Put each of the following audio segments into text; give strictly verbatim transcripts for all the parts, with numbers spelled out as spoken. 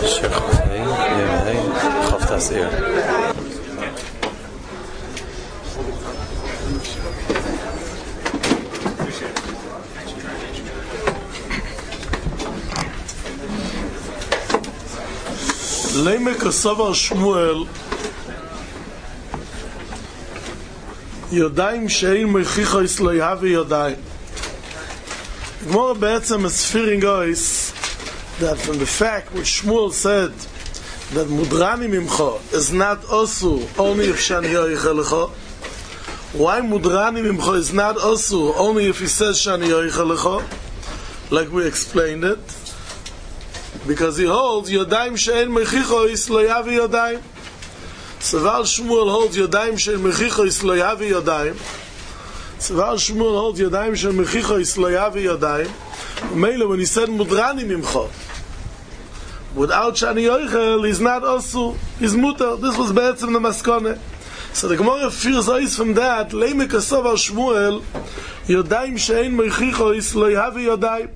Sheikh Hey, yeah, hey, Chav Tasir. Leimek Savar Shmuel Yodayim shein mechicha isloyavi yodayim. Gemara be'etzem is fearing us that from the fact which Shmuel said that mudrani mimcha is not osu only if shani yoichelecha. Why mudrani mimcha is not osu only if he says shani yoichelecha? Like we explained it. Because he holds Yodayim she'en mechicha isloyavi yodayim. Savar Shmuel holds Yodayim she'en mechicha isloyavi yodayim. Savar Shmuel holds Yodayim she'en mechicha isloyavi yodayim. Mele, when he said mudrani mimcha, without shani yoichel, he's not osu, he's mutar. This was be'etzem the maskone. So the Gemara fears us from that. Leimek Savar Shmuel Yodayim she'en mechicha isloyavi yodayim.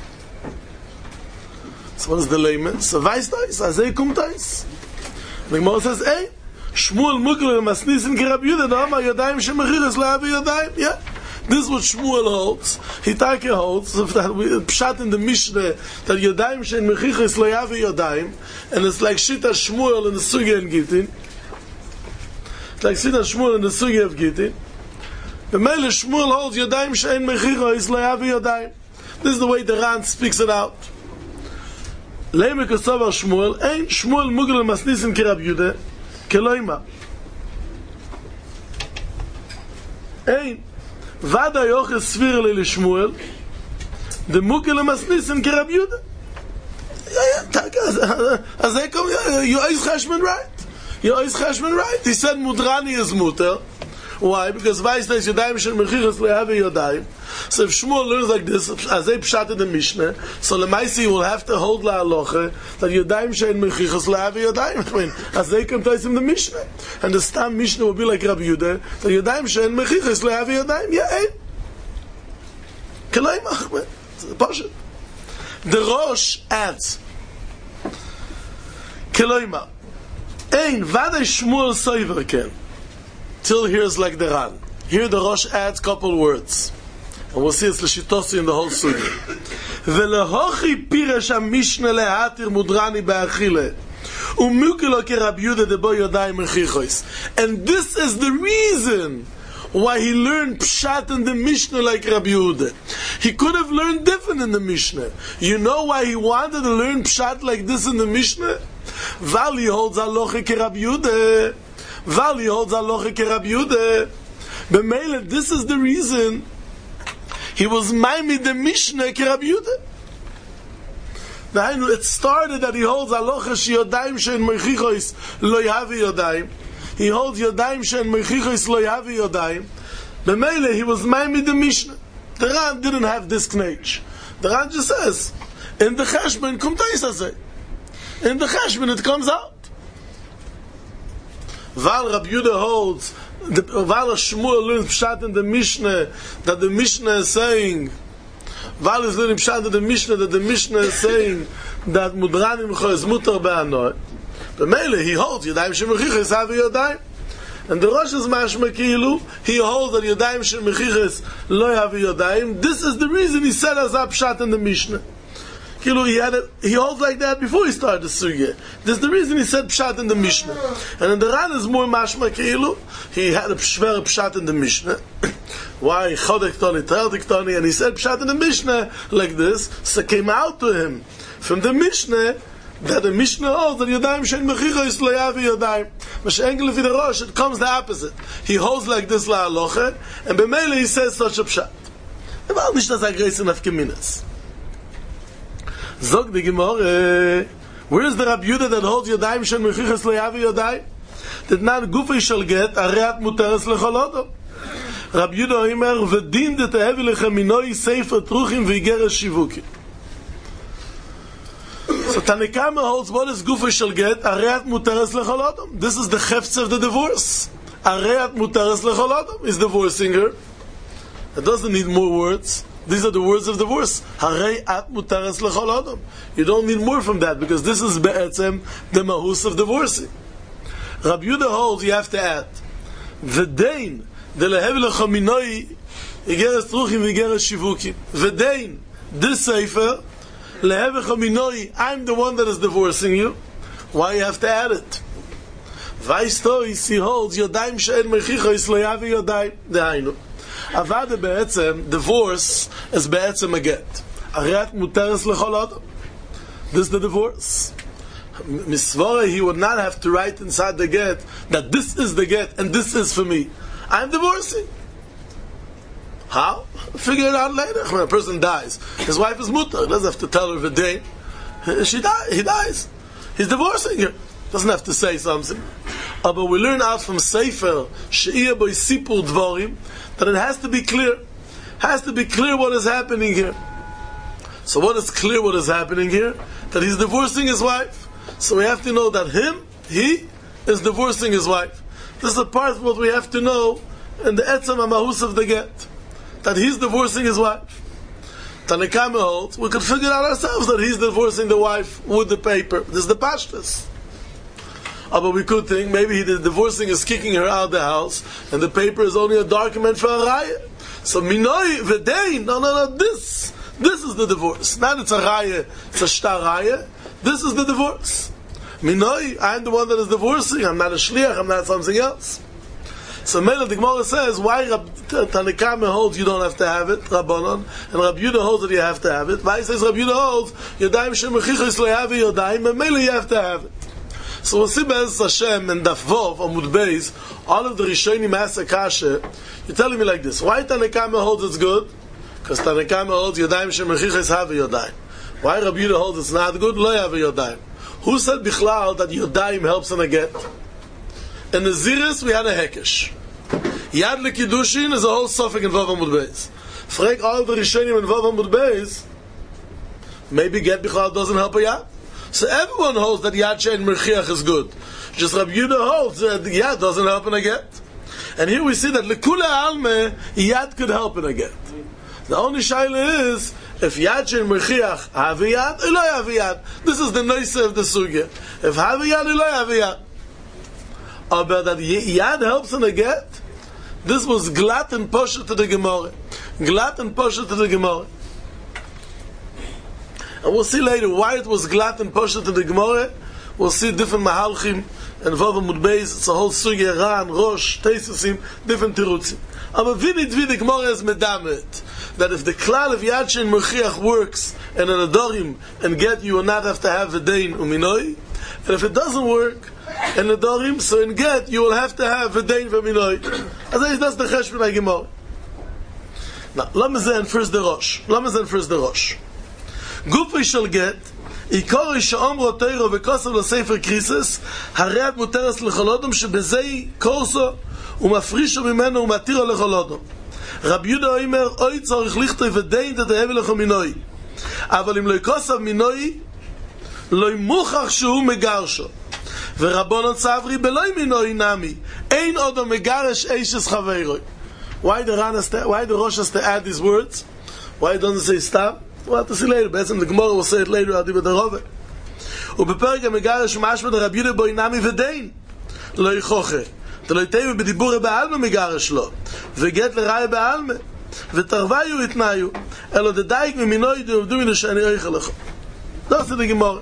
So what is the layman? So weiss das, azay kum das. The Gemara says, hey, Shmuel mukler masnisim ki Rabbi Yehuda, no amar yodayim shemechiras le'avi yodayim. Yeah, this is what Shmuel holds. Hitake holds, that we pshat in the Mishnah, that yodayim shemechiras le'avi yodayim, and it's like shita Shmuel in the Sugya in Gittin. It's like shita Shmuel in the Sugya of Gittin. The Mele Shmuel holds yodayim shemechiras le'avi yodayim. This is the way the Ran speaks it out. Leimek Savar Shmuel, ein Shmuel mugel masnisim ki Rabbi Yehuda, keloima. Ein vada yoch svir le Shmuel, the mugel masnisim ki Rabbi Yehuda. Yeah, yeah, as they come, you is Cheshman right. You is Cheshman right. He said mudrani is muter. Why? Because weiß that Yodayim shel mechiras le'avi yodayim. So if Shmuel learns like this, as they pshat in the Mishnah, so Lemaisi will have to hold la'aloche that Yodayim shel mechiras le'avi yodayim. I mean, as they come to us in the Mishnah, and the Stam Mishnah will be like Rabbi Yehuda, that Yodayim shel mechiras le'avi yodayim. Yeah, eh? Kelaim Achmed. Pasha. The Rosh adds, Kelaima. Ein vada Shmuel soiver ken. Till here's like the Ran. Here the Rosh adds couple words. And we'll see it's l'shitosi in the whole sugi. V'lehochi piresh ha-mishne lehatir mudrani be'achile. Umukilo ke Rabbi Yehuda debo yodayim mechichos. And this is the reason why he learned pshat in the Mishnah like Rabbi Yehuda. He could have learned different in the Mishnah. You know why he wanted to learn pshat like this in the Mishnah? Vali holds aloche ke Rabbi Yehuda. Vali holds aloche ke Rabbi Yehuda. B'meile, this is the reason he was maimid the Mishnah ke Rabbi Yehuda. It started that he holds aloche she yodayim she'en mechichos lo yavi yodayim. He holds yodayim she'en mechichos lo yavi yodayim. B'meile, he was maimid the Mishnah. The Ran didn't have this knage. The Ran just says, in the Cheshbon, kum taisaseh. In the Cheshbon, it comes out. Val Rabbi Yehuda holds, the, Val Shmuel learns pshat in the Mishnah, that the Mishnah is saying, Val is learning pshat in the Mishnah, that the Mishnah is saying, that mudrani mimcha is mutar be'anoi. But Mele, he holds, Yodayim shemechiches havi Yodayim. And the Rosh is mashma kilu, he holds that Yodayim shemechiches lo havi Yodayim. This is the reason he said as a pshat in the Mishnah. Kilu, he had a, he holds like that before he started the sugya. This is the reason he said pshat in the Mishnah. And in the Ran is more mashma kilu. He had a shver pshat in the Mishnah. Why chodek toni, teildik toni, and he said pshat in the Mishnah like this. So it came out to him from the Mishnah that the Mishnah holds that Yodayim she'en mechichos lo yavi Yodayim. Mashengel lefi the Rosh, it comes the opposite. He holds like this la'aloche, and b'meile he says such a pshat. Eval nicht das a greis in afkeminas. Zog the Gemara, where is the Rabbi Yehuda that holds Yodayim she'en mechichos lo yavi Yodayim? That not gufay shall get a reat muteres lechol odom. Rabbi Yehuda omer v'din de tehevi lechem minoi sefer truchim v'igeres shivukim. So Tanakama holds what is gufay shall get a reat muteres lechol odom. This is the chefts of the divorce. A reat muteres lechol odom is divorcing her. It doesn't need more words. These are the words of divorce. Harei at mutares lechol adam. You don't need more from that, because this is be'etzem the mahus of divorcing. Rabbi Yehuda holds you have to add v'dein de lehev lecha minoi igeres truchim v'igeres shivukim. V'dein, this sefer lehev lecha minoi, I'm the one that is divorcing you. Why you have to add it? Vaistois, he holds yodayim she'en mechichos lo yavi yodayim dehainu. Avada be'etzem, divorce is be'etzem a get. Aret muteres lechol adam. This is the divorce. Misvara, he would not have to write inside the get that this is the get and this is for me. I'm divorcing. How? Figure it out later. When a person dies, his wife is mutter. He doesn't have to tell her the day. She die, he dies. He's divorcing her. Doesn't have to say something. Uh, but we learn out from Sefer She'iyah Boi Sipur Dvorim that it has to be clear. Has to be clear what is happening here. So what is clear what is happening here? That he's divorcing his wife. So we have to know that him, he, is divorcing his wife. This is a part of what we have to know in the Etzem HaMahus of the get. That he's divorcing his wife. Tanna Kamma holds, we could figure out ourselves that he's divorcing the wife with the paper. This is the pashtus. Oh, but we could think maybe he, the divorcing is kicking her out of the house, and the paper is only a document for a raya. So minoi v'dein, no, no, no, this, this is the divorce. Not it's a raya, it's a shtar raya. This is the divorce. Minoi, I'm the one that is divorcing. I'm not a shliach. I'm not something else. So Mela, the Gemara says, why Rab, Tanna Kamma holds you don't have to have it, Rabbanon, and Rabbi Yehuda holds that you have to have it. Why says Rabbi Yehuda holds, Yodayim shemechichos lo yavi Yodayim, and Mela you have to have it. So we'll see Be'ez Hashem and Daf Vov, Amud Beis, all of the Rishonim ask a kasha. You're telling me like this, why Tanna Kamma holds it's good? Because Tanna Kamma holds Yodayim shemechichos havi Yodayim. Why Rabbi Yehuda holds it's not good? Lo yavi Yodayim. Who said Bichlal that Yodayim helps in a get? In the Ziris we had a Hekesh. Yad L'Kiddushin is a whole suffix in Vav Amud Beis. Frag all the Rishonim in Vav Amud Beis, maybe get Bichlal doesn't help a Yad. So everyone holds that Yad Shein Merchiach is good. Just Rabbi Yehuda holds that Yad doesn't help in a get. And here we see that L'Kula Alme, Yad could help in a get. The only shaila is, if Yad Shein Merchiach have a Yad, or lo have a Yad. This is the noise of the Sugya. If have a Yad, or lo have a Yad. But that Yad helps in a get, this was glatt and posher to the Gemara. Glatt and posher to the Gemara. And we'll see later why it was glatt and posher to the Gemara. We'll see different mahalchim and Vav Amud Beis. It's a whole sugya, Ran, Rosh, Teisusim, different tirutzim. Aber wie nit wie the Gemara is medamet, that if the klal of Yad Shein Merchiach works and an adorim and get, you will not have to have a dein uminoi. And if it doesn't work in adorim, so in get you will have to have a dein v'minoi. As that's the cheshbon Gemara. Now, let me say first the Rosh. Let me say first the Rosh. Gufay shall get. עיקור שאומרו תוירו וכוסר לספר קריסס, הרי את מותרס לכל אדם שבזה קורסו ומפרישו ממנו ומתירו לכל אדם. רבי יהודה אומר, אוי צריך לכתוב ודין תתאהבי לכו מינוי. אבל אם לא יקוסב מינוי, לא מוכח שהוא מגרשו. ורבונו צברי בלוי מינוי נמי. אין עוד מגרש אישס חברוי. Why the Ran has to, why the Rosh has to add these words? Why doesn't it say stop? We'll have to see later. בעצם the Gemara will say it later. עדי בדרובה. ובפרק המגרש משמע דרבי יהודה בו נמי ודין. לא יכוחה. אתה לא יתאיב בדיבור בעלמה מגרש לו. וגט לראי בעלמה. ותרוויו יתנאיו. אלו דדייק ממינוי דעובדו מן שאני אויכה לך. That's the Gemara.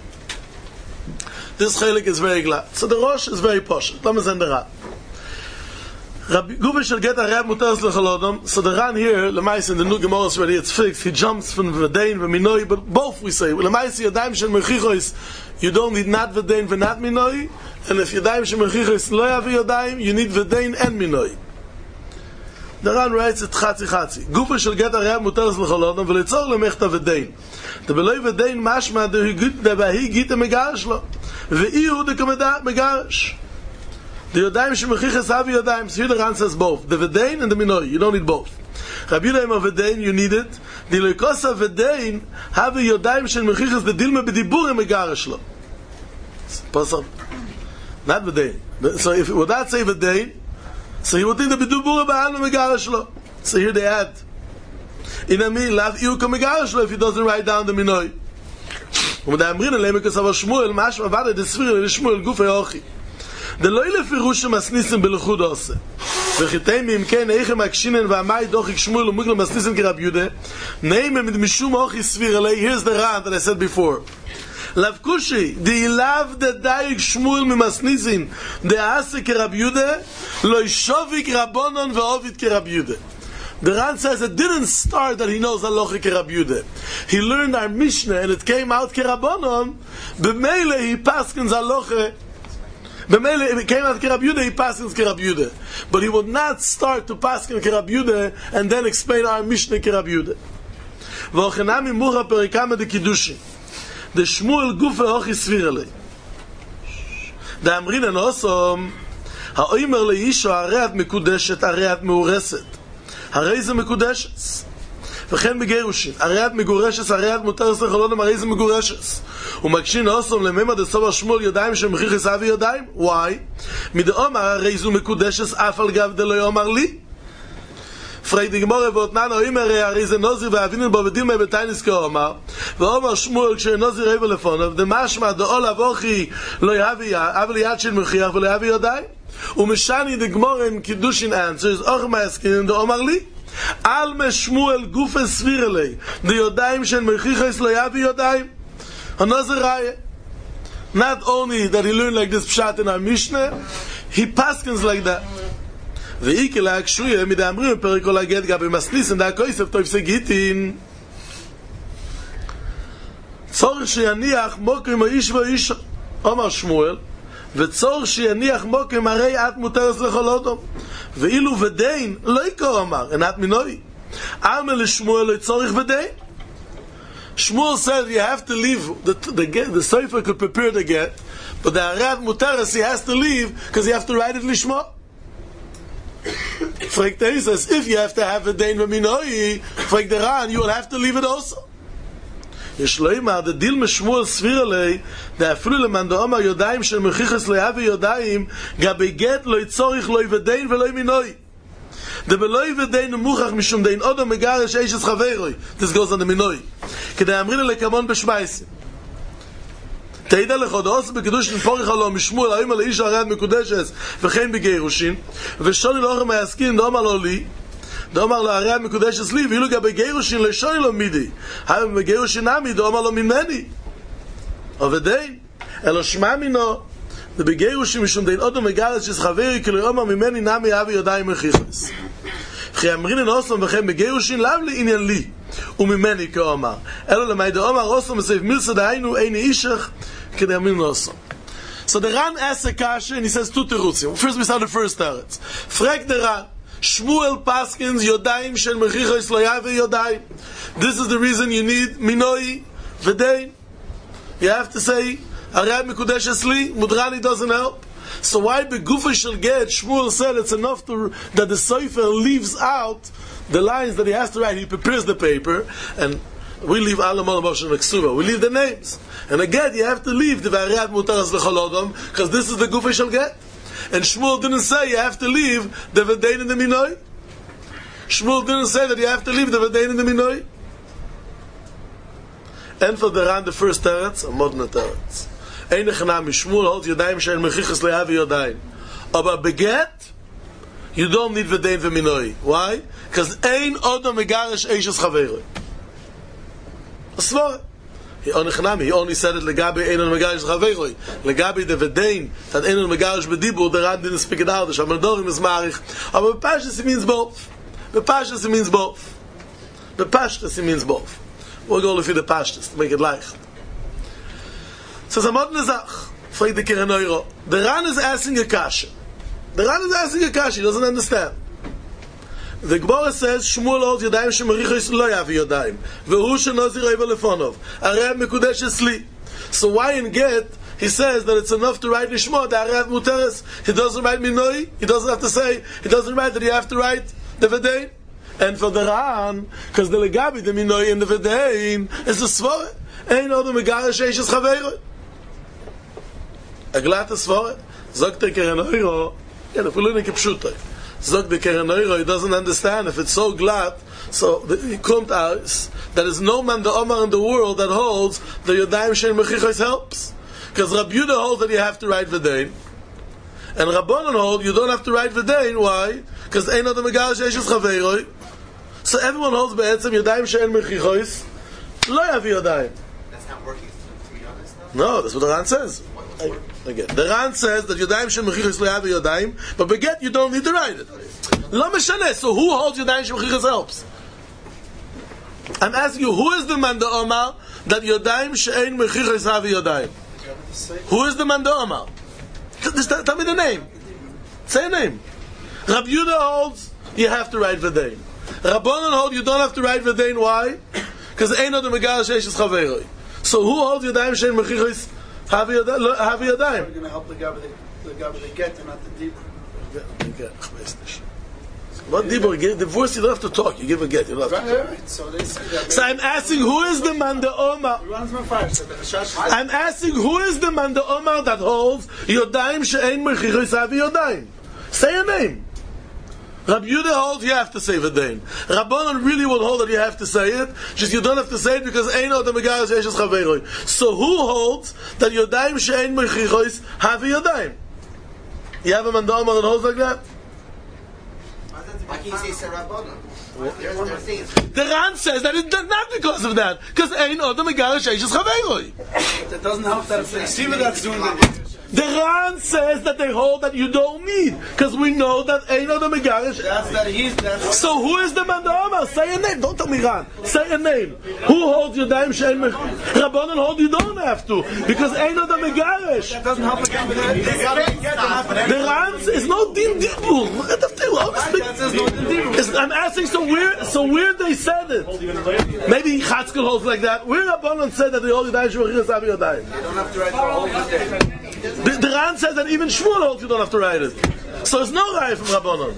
This chelik is very glad. So the Rosh is very posh. Let me send the Ran. Rabbi Gufay shall get a Rab Muteres L'Chol Adam. So the Ran here, Lemais in the new Gemara is already it's fixed. He jumps from V'dein V'minoi, but both we say. Lemais Yadayim Shel Merchichos, you don't need not V'dein V'nat Minoi, and if Yadayim Shel Merchichos lo yavi Yadayim, you need V'dein and Minoi. The Ran writes it Chatzi Chatzi. Gufay shall get a Rab Muteres L'Chol Adam v'litzor lemechta V'dein. The beloi V'dein mashma the Bahi Gita Megarish lo. V'iyu the Kameda Megarish. The Yodayim Shemechiches have Yodayim. So here the Ran says both. The V'dein and the Minoi. You don't need both. Rabbi Yehuda of V'dein, you need it. The Lekosa V'dein have Yodayim Shemechiches the Dilma B'dibur Megarish lo. Not V'dein. So if it would not say V'dein, so he would think the B'dibur Ba'al Megarish lo. So here they add. In a me, lav iu come garishlo if he doesn't write down the minoi. Und da amrin le mekas aber Shmuel, mach vade de sfir le Shmuel guf yochi. De lo ile firush masnisen belchud ose. וכיתם אם כן איך מקשינן ואמאי דוח שמואל ומגל מסניסן כרב יהודה נעים mit משום אוכי סביר עלי here's the rant that I said before לאו קושי די לאו דדייק שמואל ממסניסן דעשה כרב יהודה לא ישוביק רבונון ואוביד כרב יהודה. The Ran says it didn't start that he knows halacha kerab Yehuda. He learned our Mishnah and it came out kerabonon. B'meile he paskins halacha. B'meile it came out kerab Yehuda. He paskins kerab Yehuda. But he would not start to paskin kerab Yehuda and then explain our Mishnah kerab Yehuda. V'ochenami mucha perikama de kiddushin. The Shmuel gufe hochi svirele. The Amrin and Osom ha'oimer leisho areat mekudeshet areat meureset. הרי זה מקודשת וכן בגירושין הרי את מגורשת הרי את מותר סחלון הרי זה מגורשת ומקשין אוסום לממד הסובר שמואל ידיים שמחיך יסעבי ידיים וואי מדאומר הרי זו מקודשת אף על גב דלו יאמר לי פריידי גמורה ואותנן האימר הרי זה נוזיר ואבינו בו ודימה בתיינס כאומר ואומר שמואל כשנוזיר ריבה לפונו דמשמע דאול אבוכי לא יהבי אבל יד של מחיח ולא יהבי ידיים ומשני the Gemara in Kiddushin answers och maskin the Omar li al Shmuel guf svirele the yodaim shen mechichas lo yavi yodaim another raya. Not only that he learned like this pshat in our Mishnah, he paskins like that. Ve'ikela akshuye midamrim perikol aget gabi masnis and da koisef toif segitin tzorich sheyaniach mokim haish vaish Omar Shmuel וצור שיניח מוקם הרי את מותרס לכל אדם ואילו ודין לא יקור אמר אין את מינוי אמר לשמואל לא צורך ודין Shmuel said you have to leave the, the, the, the Sefer could prepare the get but the Arat Muteres he has to leave because you have to write it Lishma. Fragt he says if you have to have a Dain v'minoi fragt the Ran you will have to leave it also. יש לו אימא, the deal משמואל סביר עלי, דה אפילו למען דאומר יודעים של מחיחס לא יהווה יודעים, גבי גט לא יצורך לא יבדין ולא ימינוי. דה בלא יבדין ומוכח משום דין עוד המגרש אישס חברוי, this goes on the מינוי. כדי אמרין לקמון בשמייסים. תהידה לך עוד עושה בקדוש נפורך עלו משמואל, האימא לאיש הרד מקודשס וכן בגירושין, ושוני לאוכם היסקין דאומר לו לי, דאמר לו הרי מקודשת לי ואילו גבי גירושין לשוני לו מידי הרי בגירושין נמי דאמר לו ממני עובדין אלו שמע מינו ובגירושין משום דין עוד מגרש שחברי כאילו אומר ממני נמי אבי ידיים מחיחס וכי אמרינן אוסלם וכן בגירושין לאו לעניין לי וממני כאומר אלו למי דאמר אוסלם בסעיף מילסה דהיינו איני אישך כדי אמרינן אוסלם. So the Ran asks a kasha and he says two terutzim. First we start the first teretz. Frag the Ran Shmuel paskins yodaim shel mechichos lo yave yodaim. This is the reason you need minoi v'dein. You have to say Arad Mekudeshes li. Mudrani doesn't help. So why begufa shel get? Shmuel said it's enough to that the Sefer leaves out the lines that he has to write. He prepares the paper, and we leave alam alam and ksuba. We leave the names, and again you have to leave the Arad Mutaras lechol adam because this is the gufa shel get. And Shmuel didn't say you have to leave the V'dein and the Minoi. Shmuel didn't say that you have to leave the V'dein and the Minoi. And for the Ran, the first teretz, a modern teretz. Ein echanami, Shmuel holds Yodayim she'en mechichas le'avi Yodayim. But beget, you don't need V'dein v'Minoi. Why? Because ein odom megarish eishes chaveroi. Asvore. He only he only said it legabe einon megarish chaveroi. Legabe the v'dein that einon megarish b'dibur. The Ran didn't speak it out. The Shamandorim is marich. But b'pashtus it means both. B'pashtus it means both. B'pashtus it means both. We'll go for the pashtus to make it leicht. So Zamod Nezach, fragt the Keren Euro. The Ran is asking a kasha. The Ran is asking a kasha. He doesn't understand. The Gemara says Shmuel holds Yodayim shemerichos lo yavi Yodayim vehu shenozir eva lefonov Arad Mekudeshes li. So why in Get he says that it's enough to write Nishma the Arad Muteres? He doesn't write Minoi. He doesn't have to say. He doesn't write that you have to write the V'dein. And for the Ran, because the Legabi the Minoi and the V'dein is a svore. Ein odom megarish eishes chaveroi. A glatte svore. Sagt der Keren Euro. Ja, the Fulin kipshutay. Zog the Kerenoiro, he doesn't understand. If it's so glad, so the kommt out, there is no man the Omar in the world that holds the Yodayim Shein Mechichos helps. Because Rabbi Yehuda holds that you have to write V'dein. And Rabbanon hold you don't have to write V'dein. Why? Because Ein Adam Megal Sheishes Chaveiroi. So everyone holds Be'etzem Yodayim Shein Mechichos. Lo Yavi Yodayim. That's not working, to be honest. No, that's what the Ran says. Again, the Ran says that Yodayim Shein Mechichos Lo Yavi Yodayim, but beget you don't need to write it. Lo Meshaneh. So who holds Yodayim Shein Mechichos helps? I'm asking you, who is the man the Omar that Yodayim Shein Mechichos Havi Yodayim? Who is the man the Omar? Tell me the name. Say a name. Rabbi Yehuda holds you have to write V'dein. Rabbanon hold you don't have to write V'dein. Why? Because Ein Adam Megal Sheishes Chaveiroi. So who holds Yodayim Shein Mechichos Havi Yodayim? We're going to help the guy with the, the guy with the get and not the deep. What dibur? Give divorce. You don't have to talk. You give a get. You don't have to talk. Right. So, they say that So I'm asking, who is the man the Omar? I'm asking, who is the man the Omar that holds Yodayim Shein Mechichos Havi Yodayim? Say a name. Rabbi Yehuda holds you have to say V'dein. Rabbanon really will hold that you have to say it. Just you don't have to say it because Ein Adam Megal Sheishes Chaveiroi. So who holds that Yodayim Shein Mechichos Havi Yodayim? You have a man the Omar that holds like that? Why can't you say Rabbanon? There's their things. The Ran says that it's not because of that. Because Ein Adam Megal Sheishes Chaveiroi. It doesn't help that if they see what that's doing. The The Ran says that they hold that you don't need, because we know that Ein Adam Megarish. that's that he's that's So who is the man the Omar? Say a name. Don't tell me Ran. Say a name. Who holds Yodayim Shein Mechichos? Rabbanon hold you don't have to, because Ein Adam Megarish. that doesn't help again. But they gotta get them. The Ran is no din dibur. Look at the thing. That says no deep. It's- I'm asking. So where? So where they said it? Maybe Chatzkel holds like that. Where Rabbanon said that they hold Yodayim Shein Mechichos Havi Yodayim? You don't have to write the whole thing. The, the Ran says that even Shmuel holds you don't have to write it. So it's no right from Rabbanon.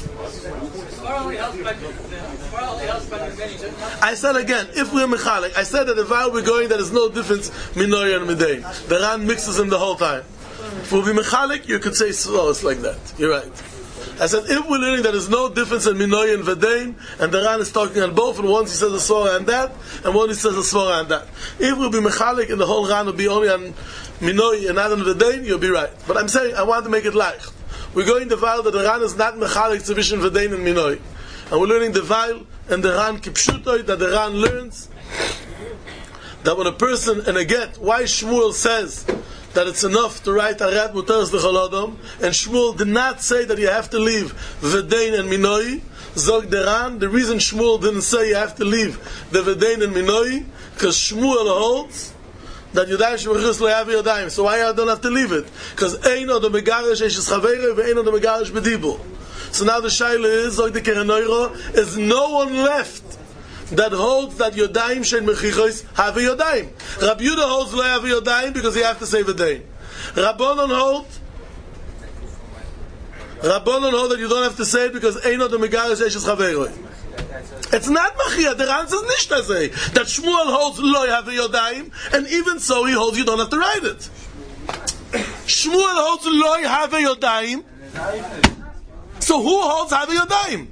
I said again, if we're Mechalik, I said that if I were going, there is no difference Minoy and Midain. The Ran mixes them the whole time. If we'll be Mechalik, you could say so, it's like that. You're right. I said, if we're learning there is no difference in Minoy and Vedain, and the Ran is talking on both, and once he says a Svara and that, and one he says a Svara and that. If we'll be Mechalik, and the whole Ran will be only on Minoy and not on Vedain, you'll be right. But I'm saying, I want to make it like. We're going to file that the Ran is not Mechalik Tzivishin Vedain and Minoy. And we're learning the Vail and the Ran Kipshutoi, that the Ran learns that when a person, and again, why Shmuel says that it's enough to write Arat Muteres L'Chol Adam, and Shmuel did not say that you have to leave Vedain and Minoi. Zog the Ran, the reason Shmuel didn't say you have to leave the Vedain and Minoi, because Shmuel holds that Yodayim Shein Mechichos Lo Yavi Yodayim. So why I don't have to leave it? Because Ein Adam Megarish Eishes Chaveiroi ve'Ein Adam Megarish B'dibur. So now the shaila is, Zog the Kerenoiro, is no one left that holds that Yodayim Shein Mechichos Havi Yodayim. Rabbi Yehuda holds Lo Yavi Yodayim because you have to say V'dein. Rabbanon hold Rabbanon hold that you don't have to say it because Ein Adam Megarish Eishes Chaveiroi. It's not Machia. The Ran says Nishta say that Shmuel holds Lo Yavi Yodayim, and even so he holds you don't have to write it. Shmuel holds Lo Yavi Yodayim. So who holds Havi Yodayim?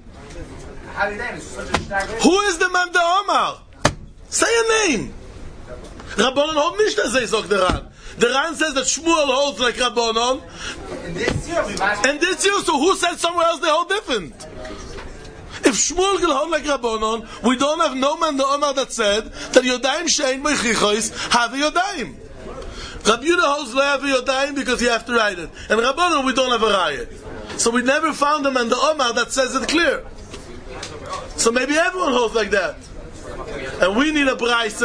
Who is the man the Omar? Say a name. Rabbanon hold Nishta say Zog the Ran. The Ran says that Shmuel holds like Rabbanon. And this year we might. And this year, so who said somewhere else they hold different? If Shmuel will hold like Rabbanon, we don't have no man the Omar that said that Yodayim Shein Mechichos Havi Yodayim. Rabbi Yehuda holds Lo Yavi Yodayim because you have to write it. And Rabbanon, we don't have a riot. So we never found a man the Omar that says it clear. So maybe everyone holds like that. And we need a Braise.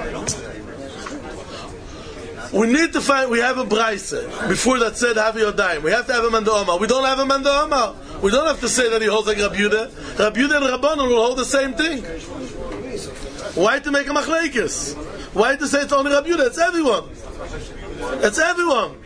We need to find, we have a Braise before that said Havi Yodayim. We have to have a man the Omar. We don't have a man the Omar. We don't have to say that he holds like Rabbi Yehuda. Rabbi Yehuda and Rabbanon will hold the same thing. Why to make a machlekes? Why to say it's only Rabbi Yehuda? It's everyone. It's everyone.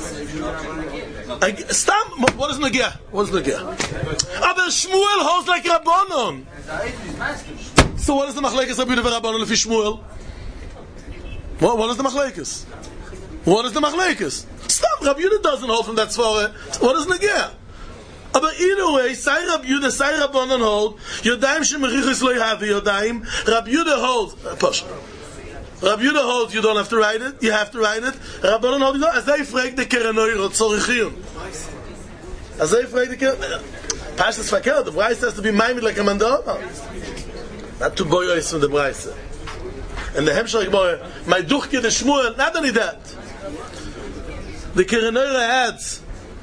I, stop. What is Nagia? What is Nagia? Aber Shmuel holds like Rabbanon. So what is the machlekes Rabbi Yehuda and Rabbanon if Shmuel? What, what is the machlekes? What is the machlekes? Stop. Rabbi Yehuda doesn't hold from that svara. What is Nagia? But either way, Sai Rabbi Yehuda, Sai Rabbanon hold, Yodayim shemerichos lo yahavi Yodayim. Rabbi Yehuda holds, Posh. Rabbi Yehuda holds, you don't have to write it, you have to write it. Rabbanon holds, you don't. As they frag the Kerenoiro, Tzorichiyun. As they frag the Kerenoiro. Pashtas Fakir, the Braise has to be maimed like a mandoma. Not to boy ois from the Braise. And the Hemshach Gemara, my duchke the Shmuel, not only that. The Kerenoiro adds,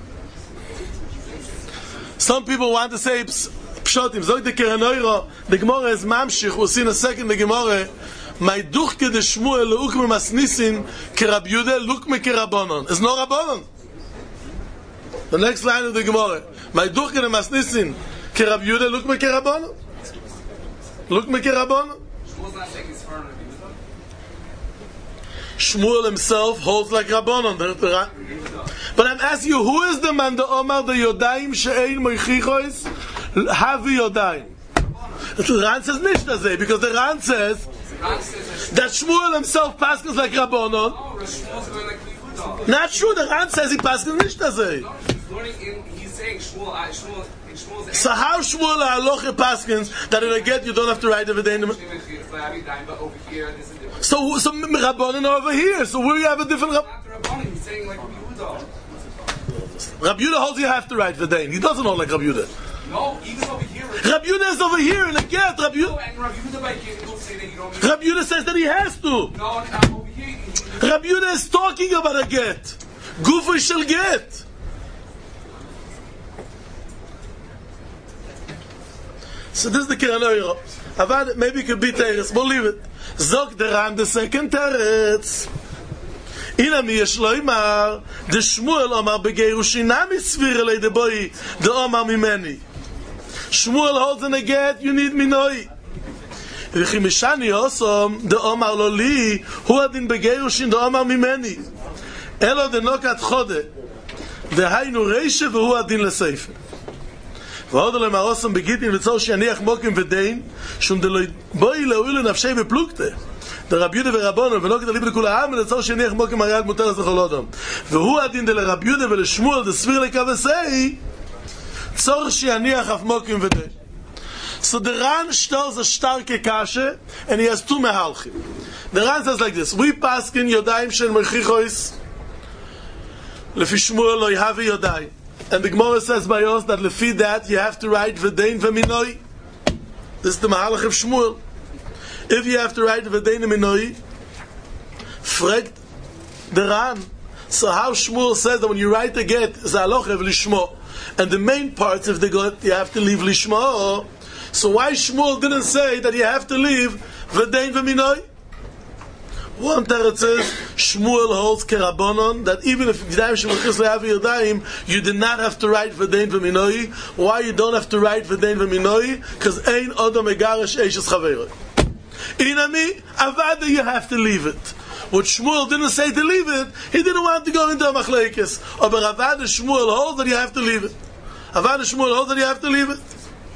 some people want to say pshotim. Zog the Kerenoiro, the Gemara is mamshich. We'll see in a second the Gemara. My duchke de Shmuel leukme masnisin kerab Yude lukme kerabonon. It's no Rabbanon. The next line of the Gemara. My duchke de masnisin kerab Yude lukme kerabonon. Lukme kerabonon. Shmuel himself holds like Rabbanon. But I'm asking you, who is the man the Omar the Yodayim she'ein moichichois havi Yodayim? The Ran says nicht dasei, because the Ran says that Shmuel himself passes like Rabbanon. Not true. The Ran says he passes nicht dasei. He's saying Shmuel. Shmuel. So how Shmuel halacha passes that in a get you don't have to write the V'dein? So so Rabbanon over here. So where you have a different Rabbanon? He's saying like Yehuda. Rabbi Yehuda holds you have to write V'dein. He doesn't hold like Rabbi Yehuda. No, even over here. Rabbi Yehuda is over here in a get. Rabbi Yehuda. No, and Rabbi Yehuda by get will say that you don't. Rabbi Yehuda says that he has to. No, I'm over here. Rabbi Yehuda is talking about a get. Gufay shall get. So this is the Kerenoiro. Avad maybe it could be teretz. We'll leave it. Zog the Ran the second teretz. Ina mi yesh lo imar de Shmuel Omar begeirushinam isvir elei de boi de Omar mimeni. Shmuel holds in a get, you need minoi. V'chi mishani osom de Omar lo li hu adin begeirushin de Omar mimeni. Elo de nokat chode de haynu reishe v'hu adin leseife. ועוד עליהם הרוסם בגיטין וצור שיניח מוקים ודין שום דלוי בואי להועיל לנפשי בפלוגתה דרב יהודה ורבונו ולא כדליב לכול העם ולצור שיניח מוקים הריד מותר לכל אדם והוא הדין דלרב יהודה ולשמואל דסביר לקבסי צור שיניח אף מוקים ודין. So the Ran tells a starke kashe and he has two mehalchim. The Ran says like this: we paskin yodayim shel mechichois lefi Shmuel lo yahavi yodayim. And the Gemara says by us that lefi that you have to write v'dein v'minoi. This is the mahalach of Shmuel. If you have to write v'dein v'minoi, fragt the Ran. So how Shmuel says that when you write the get, is halacha v'lishmo, and the main parts of the get you have to leave lishmo. So why Shmuel didn't say that you have to leave v'dein v'minoi? One teretz says Shmuel holds kerabonon that even if Yodayim shemachis le'avi Yodayim, you did not have to write v'dein v'minoi. Why you don't have to write v'dein v'minoi? Because ein odom megarish eishes chaveroi. Inami avada, you have to leave it. What Shmuel didn't say to leave it, he didn't want to go into a machlekes. But avada Shmuel holds that you have to leave it. Avada Shmuel holds that you have to leave it.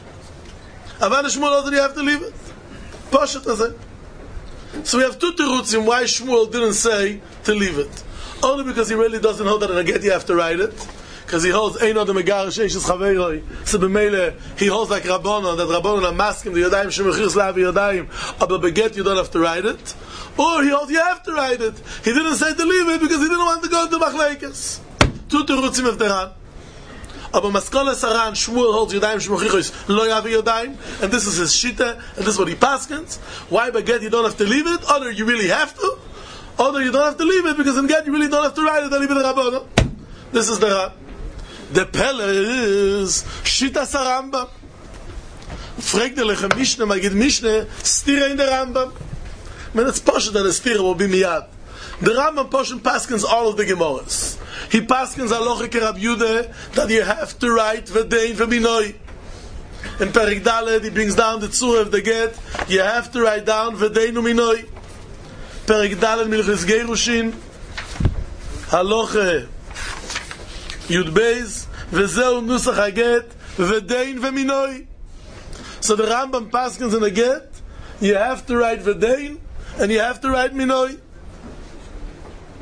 Avada Shmuel holds that you have to leave it. Poshet azeh. So we have two terutzim why Shmuel didn't say to leave it. Only because he really doesn't hold that in a get you have to write it. Because he holds ein odem megarish eishes chaveroi. So b'meile he holds like Rabbanon, that Rabbanon are masking the Yodayim shemechis le'avi Yodayim. But beget you don't have to write it. Or he holds you have to write it. He didn't say to leave it because he didn't want to go to machlekes. Two terutzim of the Ran. Aber Maskolas Aran, Shmuel holds Yodayim shemachis lo yavi Yodayim, and this is his shita, and this is what he paskins. Why by get you don't have to leave it? Other you really have to. Other you don't have to leave it because in get you really don't have to write it. Leave it Rabbanon. This is the Ran. The Pele is shita Sarambam. Fragt the Lechem Mishnah, Magid Mishnah, stira in the Rambam. I mean, it's posh that the stira will be miyad. The Rambam Poshen paskins all of the Gemaras. He paskins halacha kerab Yude that you have to write v'dein v'minoi. In Perik Daled he brings down the tzur of the get. You have to write down v'dein v'minoi. Perik Daled milchis gerushin halacha Yud Beis v'zeu nusach haget v'dein v'minoi. So the Rambam paskins in the get you have to write v'dein and you have to write minoi.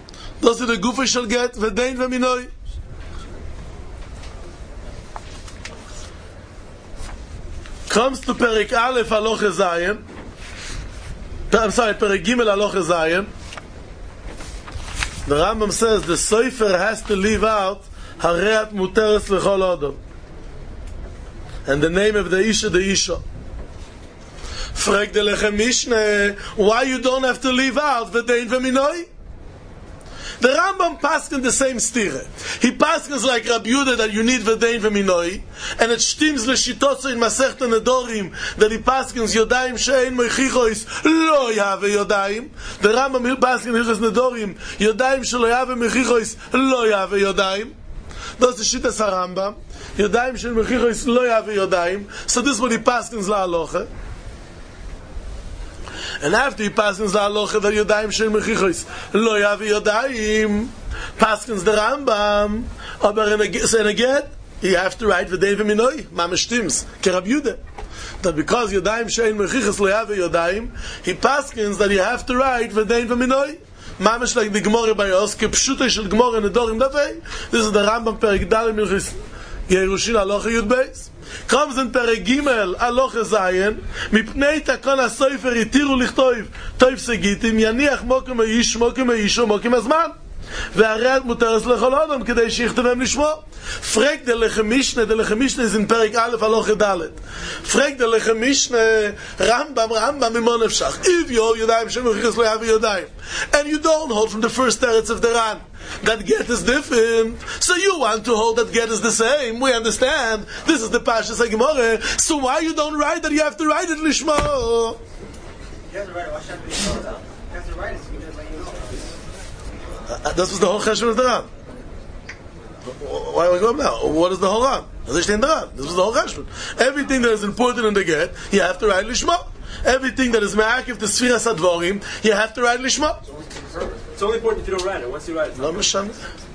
Does it a gufa shall get v'dein v'minoi? comes to Perek Aleph Halacha Zayin. I'm sorry, Perek Gimel Halacha Zayin. The Rambam says the Sofer has to leave out Hareat Muteres Lechol Adam. And the name of the Isha, the Isha. Frag de Lechem Mishneh, why you don't have to leave out V'dein V'minoi? The Rambam paskin the same stire. He paskins like Rabbi Yehuda that you need V'dein V'minoi, and it stims l'shitotzo in Masechta Nedorim that he paskins Yodayim she'ein moichichois lo yave Yodayim. The Rambam will paskin Hilchos Nedorim Yodayim she'lo yave moichichois lo yave Yodayim. That's the Shittas HaRambam. Yodayim she'ein moichichois lo yave Yodayim. So this is what he paskins la'alocha. And after he passes the halacha that Yodayim she'en mechichos lo yavi Yodayim, passes the Rambam, aber in a get, you have to write v'dein v'minoi, mamash tims, ke Rabbi Yehuda. That because Yodayim she'en mechichos lo yavi Yodayim, he passes that you have to write v'dein v'minoi. Mamash like the Gemara by us, ke pshuta shel Gemara nedorim davei. This is the Rambam Perek Dalet Milchus Yerushin halacha Yud Beis. Comes in Perek Gimel Halacha Zayin, mipnei takon hasofer itiru lichtoiv toiv segitim yaniach mokem haish mokem haisho mokem hazman והרי מותרס לכל אדם כדי שיכתבם לשמו. פרק דה לכם משנה, דה לכם משנה זה פרק א' הלכה ד'. פרק דה לכם משנה, רמב"ם, רמב"ם ממון אפשך. If you ידיים שמוכיחס לא יביא ידיים. And you don't hold from the first teretz of the Ran. That get is different. So you want to hold that get is the same. We understand. This is the Pashas HaGemara. So why you don't write that you have to write it Lishmo? You have to write it. Why should I be told that? You have to write it so you just let you know. Uh, this was the whole cheshbon of the Ran. Why are we going now? What is the whole Ran? This was the whole cheshbon. Everything that is important in the get, you have to write Lishmo. Everything that is ma'akiv to Sfiras HaDvorim, you have to write Lishmo. It's only important if you don't write it. Once you write it, לא משנה.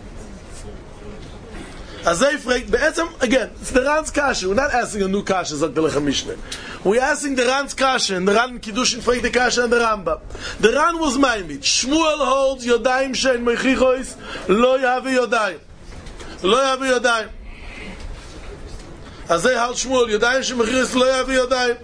אז זה יפרק, בעצם, again, it's the Ran's Kasha. We're not asking a new Kasha, sagt the Lechem Mishneh. We're asking the Ran's Kasha, and the Ran Kiddushin Frek the Kasha and the Rambam. The Ran was Maimid. Shmuel holds Yodayim she'en mechichois, lo yavi Yodayim. Lo yavi Yodayim. אז זה hold Shmuel, Yodayim she'en mechichois, lo yavi Yodayim.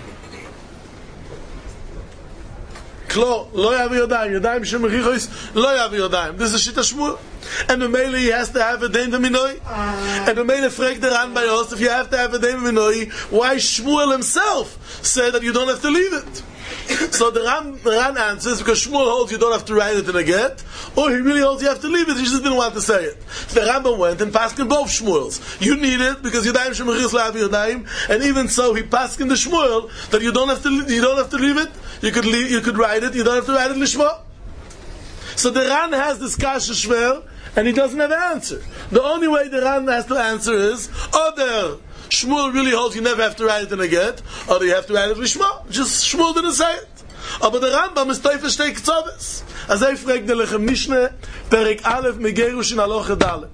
Klo, lo yavi Yodayim. Yodayim she'en mechichois, lo yavi Yodayim. This is Shita Shmuel. And the Mele he has to have a Dein V'minoi. And the Mele fragt the Ran by us, if you have to have a Dein V'minoi, why Shmuel himself said that you don't have to leave it? So the Ran, the Ran answers, because Shmuel holds you don't have to write it in a get, or he really holds you have to leave it, he just didn't want to say it. The Rambam went and passed in both Shmuels. You need it, because Yodayim Shemachis Lavi Yodayim, and even so he passed in the Shmuel, that you don't have to, you don't have to leave it, you could leave, you could write it, you don't have to write it Lishma. So the Ran has this Kasha Shver, and he doesn't have an answer. The only way the Ran has to answer is, either Shmuel really holds you never have to write it in a get, or you have to write it Lishma. Just Shmuel didn't say it. But the Rambam is Teufel Shtei Ktzoves. As I frag the Lechem Mishneh, Perek Aleph Megerushin Halacha Dalet.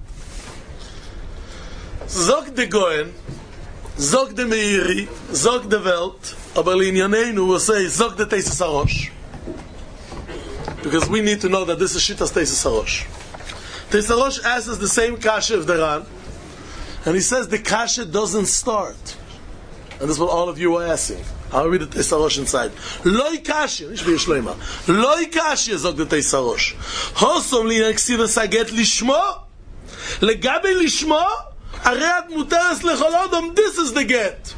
Zog de Goen, Zog de Meiri, Zog de Welt, aber Linyaneinu will say, Zog de Teises HaRosh. Because we need to know that this is Shittas Teises HaRosh. Teises HaRosh asks the same kasha of the Ran, and he says the kasha doesn't start. And this is what all of you are asking. I'll read the Teises HaRosh inside. Loi kasha, nicht wie Shleima. Loi kasha, sagt der Teises HaRosh. Hosom li neksiva saget lishmo, legabe lishmo, areat muteres lechol adam, this is the get.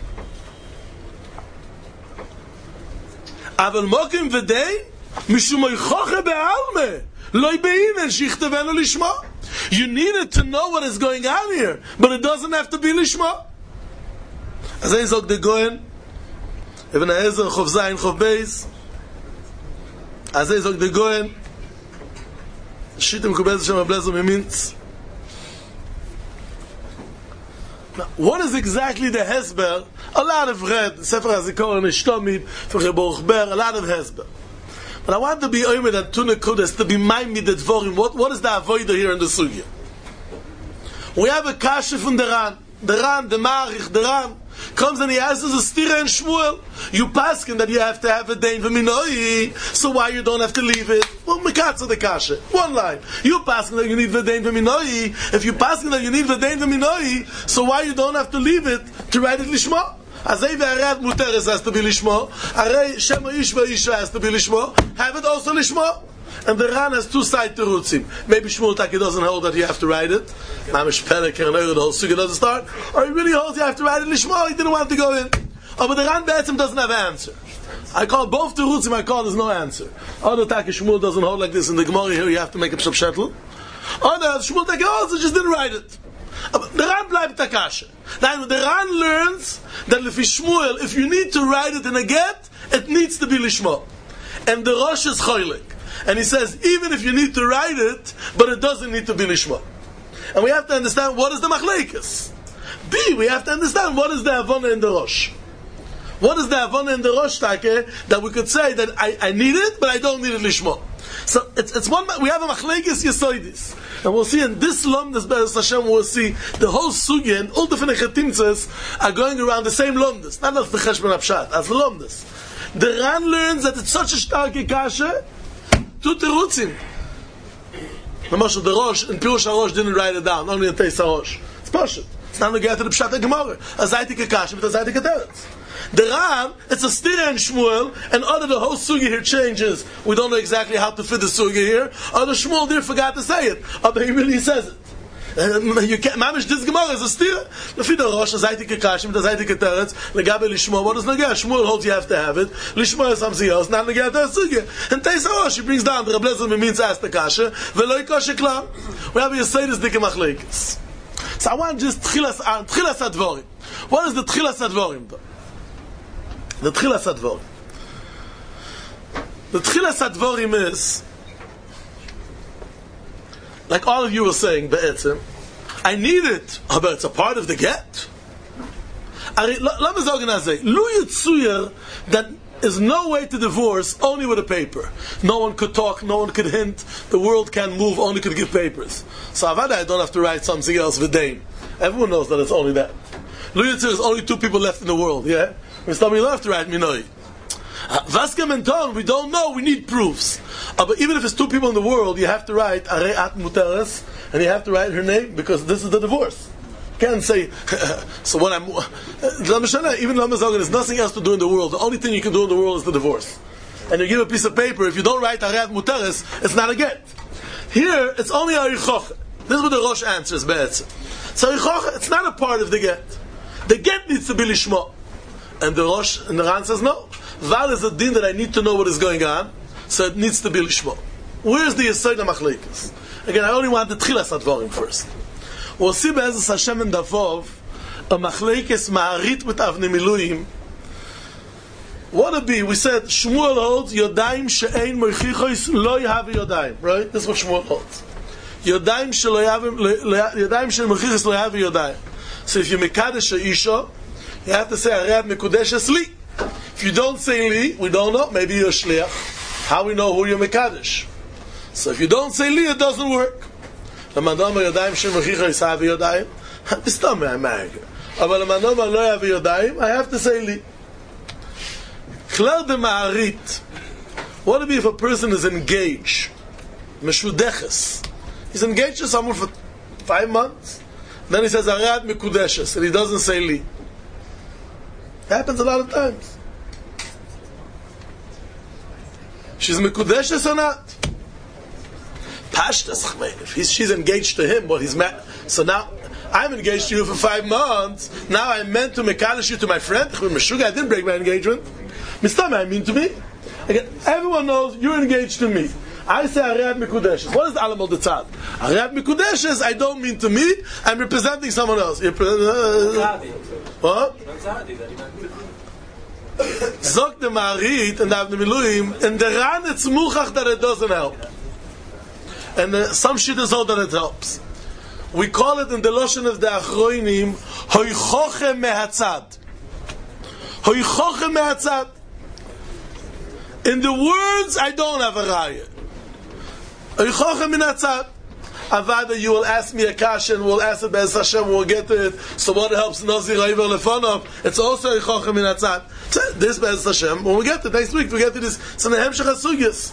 Aval mokim v'dei, mishum oichoche be'alme, loi be'inen, shichtevenu lishmo. You needed to know what is going on here, but it doesn't have to be lishmo. As I zog the Goen, Ibn Ha'ezer, Chov Zayin, Chov Beis, as I zog the Goen, Shittim Kubez Shem HaBlezer Memintz. Now, what is exactly the Hesber? A lot of read, Sefer HaZikaron, Ishtomid, Fechei Baruch Ber, a lot of Hesber. But I want to be oimed and tuna kudas, to be maimed the dvorim. What, what is the avoider here in the sugya? We have a kasha from the Ran. The Ran, the Marich, the Ran, comes and he asks us a stira and Shmuel. You paskin that you have to have a Dein V'minoi, so why you don't have to leave it? Well, mekatza the kasha. One line. You paskin that you need the Dein V'minoi. If you paskin that you need the Dein V'minoi, so why you don't have to leave it to write it Lishma? Azay ve'arat muteres has to be lishmo. Arei shema ish ve'isha has to be lishmo. Have it also lishmo. And the Ran has two side terutzim. Maybe Shmuel Taki doesn't hold that you have to write it. Mamish Pelek and the whole suga doesn't start. Or he really holds you have to write it lishmo. He didn't want to go in. Oh, but the Ran Be'etzim doesn't have an answer. I call both terutzim. I call there's no answer. Other Taki Shmuel doesn't hold like this in the Gemara here. You have to make a pshab shetl. Other Shmuel Taki also just didn't write it. The Ran bleibt takasha. Now the Ran learns that if Shmuel, if you need to write it in a get, it needs to be lishmo. And the Rosh is choilik. And he says, even if you need to write it, but it doesn't need to be lishma. And we have to understand what is the machlekes. B, we have to understand what is the Havana in the Rosh. What is the Havana in the Rosh, Take, that we could say that I, I need it, but I don't need it lishma. So it's, it's one, we have a machlekes yesoidis. And we'll see in this Lomdas, Be'ez Hashem, we'll see the whole Sugya and all the Chetimtzes are going around the same Lomdas. Not as the Cheshbon Apshat, as the Lomdas. The Ran learns that it's such a starke kasha, two terutzim. The Moshe, the Rosh, and Pirush HaRosh didn't write it down, only in Teis HaRosh. It's Pashut. It's not going to get to the Pshat HaGemara. A Zaytik HaKash, but a Zaytik HaTeretz. The Ram, it's a Stira and Shmuel, and other the whole Sugi here changes. We don't know exactly how to fit the Sugi here. Other Shmuel there forgot to say it. Other he really says it. Uh, you can't, Mamish, this Gemara is a Stira. Lefi the Rosh, a Zaytik HaKash, but a Zaytik HaTeretz, Legabe Lishmo, what is Nagah? Shmuel holds you have to have it. Lishmo is something else, not Nagah to Sugi. And Teis HaRosh, he brings down the Reb Lezer means ask the Kasha, Veloi Koshe Klam. We have a Yesodis Dike Machlekes. So I want just Tchilas Advorim. What is the Tchilas Advorim though? The Tchilas Advorim. The Tchilas Advorim is, like all of you were saying, Be'etzim, I need it, but it's a part of the get. Let me say, Lu Yitzuyer, that is no way to divorce only with a paper. No one could talk, no one could hint, the world can't move, only could give papers. So Avada, I don't have to write something else, V'dain. Everyone knows that it's only that. Lu Yitzuyer is only two people left in the world, yeah? When somebody don't have to write Minoi. Vaskem and Ton, we don't know, we need proofs. Uh, but even if it's two people in the world, you have to write Areat Muteres, and you have to write her name, because this is the divorce. You can't say, so when I'm, even Lamazogan, there's nothing else to do in the world. The only thing you can do in the world is the divorce. And you give a piece of paper, if you don't write Areat Muteres, it's not a get. Here, it's only a Richoch. This is what the Rosh answers, Be'etzim. So Richoch, it's not a part of the get. The get needs to be Lishmo. And the Rosh, and the Ran says, no. Val is a din that I need to know what is going on, so it needs to be Lishmo. Where's the Yesod HaMachlekes? Again, I only want the Tchilas Advorim first. We'll see Be'ezus Hashem and Davov, a Machlekes Ma'arit with Avnei Miluim. What would be? We said, Shmuel holds, Yodayim she'ein moichichos lo yahavi Yodayim. Right? This is what Shmuel holds. Yodayim she'lo yahavi, Yodayim she'ein moichichos lo yahavi Yodayim. So if you Mekadesh Isha, you have to say, Areat Mekudeshes Li. If you don't say Li, we don't know, maybe you're Shliach. How we know who you're Mekadesh? So if you don't say Li, it doesn't work. L'madoma Yodayim she'ein moichichos havi Yodayim. Bistam me'amarga. But l'madoma lo yahavi Yodayim, I have to say Li. Klal de Ma'arit. What would be if a person is engaged? Meshudeches. He's engaged to someone for five months. Then he says, Areat Mekudeshes, and he doesn't say Li. Happens a lot of times. She's Mekudeshes or not? Pashtas, if he's, she's engaged to him, well, he's mad. So now, I'm engaged to you for five months. Now I'm meant to Mekadesh you to my friend. I didn't break my engagement. Mistama, I mean to me. Again, everyone knows you're engaged to me. I say Areat Mekudeshes. What is the Alam al Detzad? Areat Mekudeshes, I don't mean to me. I'm representing someone else. You're pre- uh, what? Zok the Ma'arit and the Avnei Miluim, and the Ran it's muchach that it doesn't help. And uh, some shit is all that it helps. We call it in the Lashon of the Achroinim, Hoichoche Mehatzad. Hoichoche Mehatzad. In the words, I don't have a raya. Hoichoche Mehatzad. Avada, you will ask me a kasha and we'll ask it Be'ez Hashem, we'll get to it. So what helps Nazir Aiver Lefonov? It's also Hoichoche Mehatzad. This Be'ez Hashem, when we get to it, next week we get to this. It's in the Hemshech HaSugyas.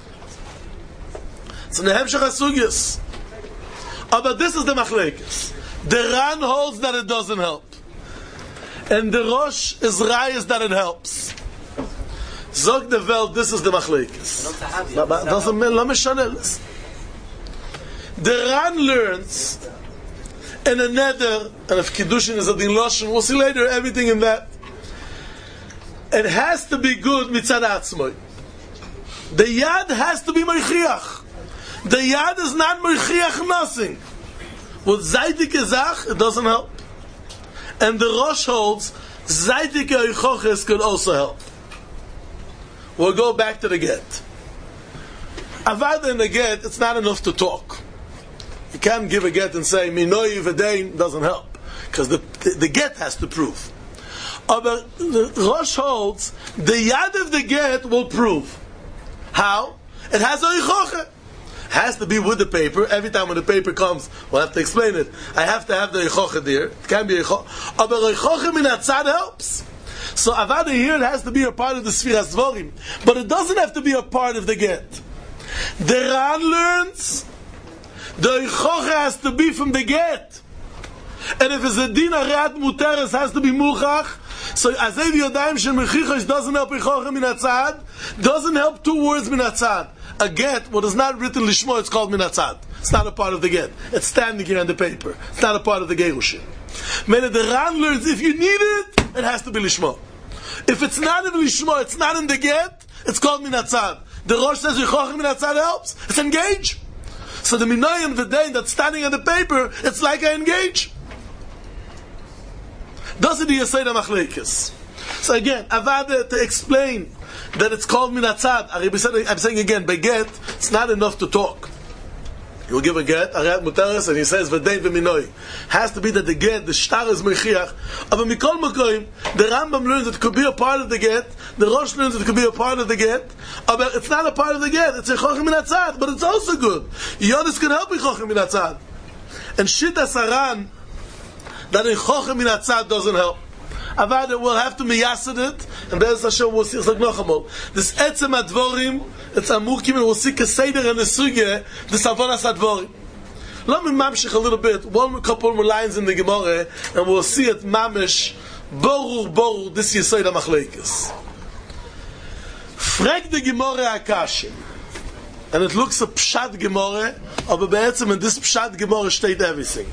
It's in the Hemshech HaSugyas. Oh, but this is the machlekes. The Ran holds that it doesn't help. and the Rosh is rayas that it helps. Zog the Welt, this is the machlekes. But but doesn't mean let me show this. The Ran learns in a neder, and if kiddushin is a din loshen, we'll see later everything in that. It has to be good mitzad atzmoi. The yad has to be meichiach. The yad is not meichiach nothing. With zaydik ezach, it doesn't help. And the Rosh holds zaydik eichoches could also help. We'll go back to the get. Avad in the get, it's not enough to talk. You can't give a get and say minoi v'dein doesn't help, because the, the the get has to prove. But the Rosh holds the yad of the get will prove. How? It has a eichoche. Has to be with the paper. Every time when the paper comes, we'll have to explain it. I have to have the eichoche there. It can be eichoche. But eichoche min hatzad helps. So avada here, it has to be a part of the Sfiras Dvorim, but it doesn't have to be a part of the get. The Ran learns the eichoche has to be from the get, and if it's a din arat muteres has to be muchach. So azev yodayim shel mechichosh doesn't help eichoche min hatzad, doesn't help two words min hatzad. A get, what is not written lishmo, it's called min hatzad. It's not a part of the get. It's standing here on the paper. It's not a part of the gerushin. Meaning the Ran learns if you need it, it has to be lishmo. If it's not in lishmo, it's not in the get, it's called min hatzad. The Rosh says eichoche min hatzad helps. It's engage. So the minoyim, the day that's standing on the paper, it's like I engage. Doesn't he say the machlekes? So again, avada to explain that it's called min hatzad. I'm saying again, by get, it's not enough to talk. You'll give a get, arat mutaris, and he says v'dein v'minoi. Has to be that the get, the shtar is mechiach. But mikol makoim, the Rambam learns that it could be a part of the get. The Rosh learns that it could be a part of the get. But it's not a part of the get. It's eichoche min hatzad, but it's also good. Yonis can help eichoche min hatzad. And shita saran that eichoche min hatzad doesn't help. Avada will have to miyasad it, and Be'ez Hashem will see. It's like Nochamol. This etzem advorim, it's amurkim, and we'll see keseder and the sugye, the savonas advorim. Let me mamshich a little bit, one couple more lines in the Gemara, and we'll see it mamish, borur borur, this yesod ha-machlekes. Frag the Gemara akashim, and it looks a pshat Gemara, but be'etzem in this pshat Gemara state everything.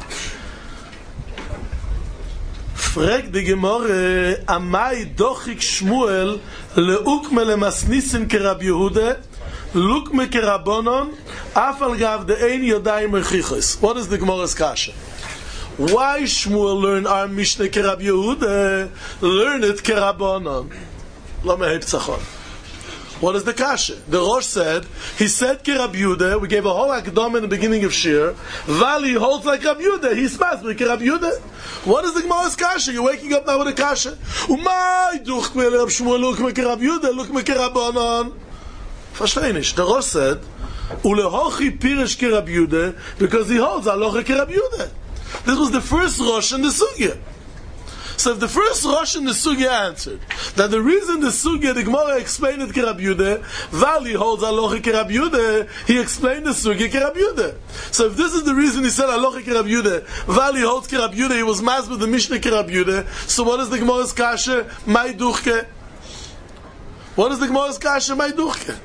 Frag the Gemara, amai dochik Shmuel leukme lemasnisin kerab Yehuda, lukme kerabonon, afal gav de ein yodayim mechichos. What is the Gemara's kasha? Why Shmuel learn our Mishnah kerab Yehuda? Learn it kerabonon. Lo mehei ptzachon. What is the kasha? The Rosh said, he said kerab Yehuda, we gave a whole akdom in the beginning of Shir, Vali holds like Rab Yehuda, he's spas with kerab Yehuda. What is the Gemara's kasha? You're waking up now with a kasha. Umay duch me Rab Shmuel, look me kerab Yehuda, look me kerabonon. Versteh nicht. The Rosh said, ulehochi pirish kerab Yehuda, because he holds aloche kerab Yehuda. This was the first Rosh in the Sugya. So if the first Rosh in the Sugya answered that the reason the Sugya, the Gemara explained it Kerab Yehuda, Vali holds Aloche Kerab Yehuda, he explained the Sugya Kerab Yehuda. So if this is the reason he said Aloche Kerab Yehuda, Vali holds Kerab Yehuda, he was masked with the Mishnah Kerab Yehuda, so what is the Gemara's kasha? Mai duchke. What is the Gemara's kasha? Mai duchke.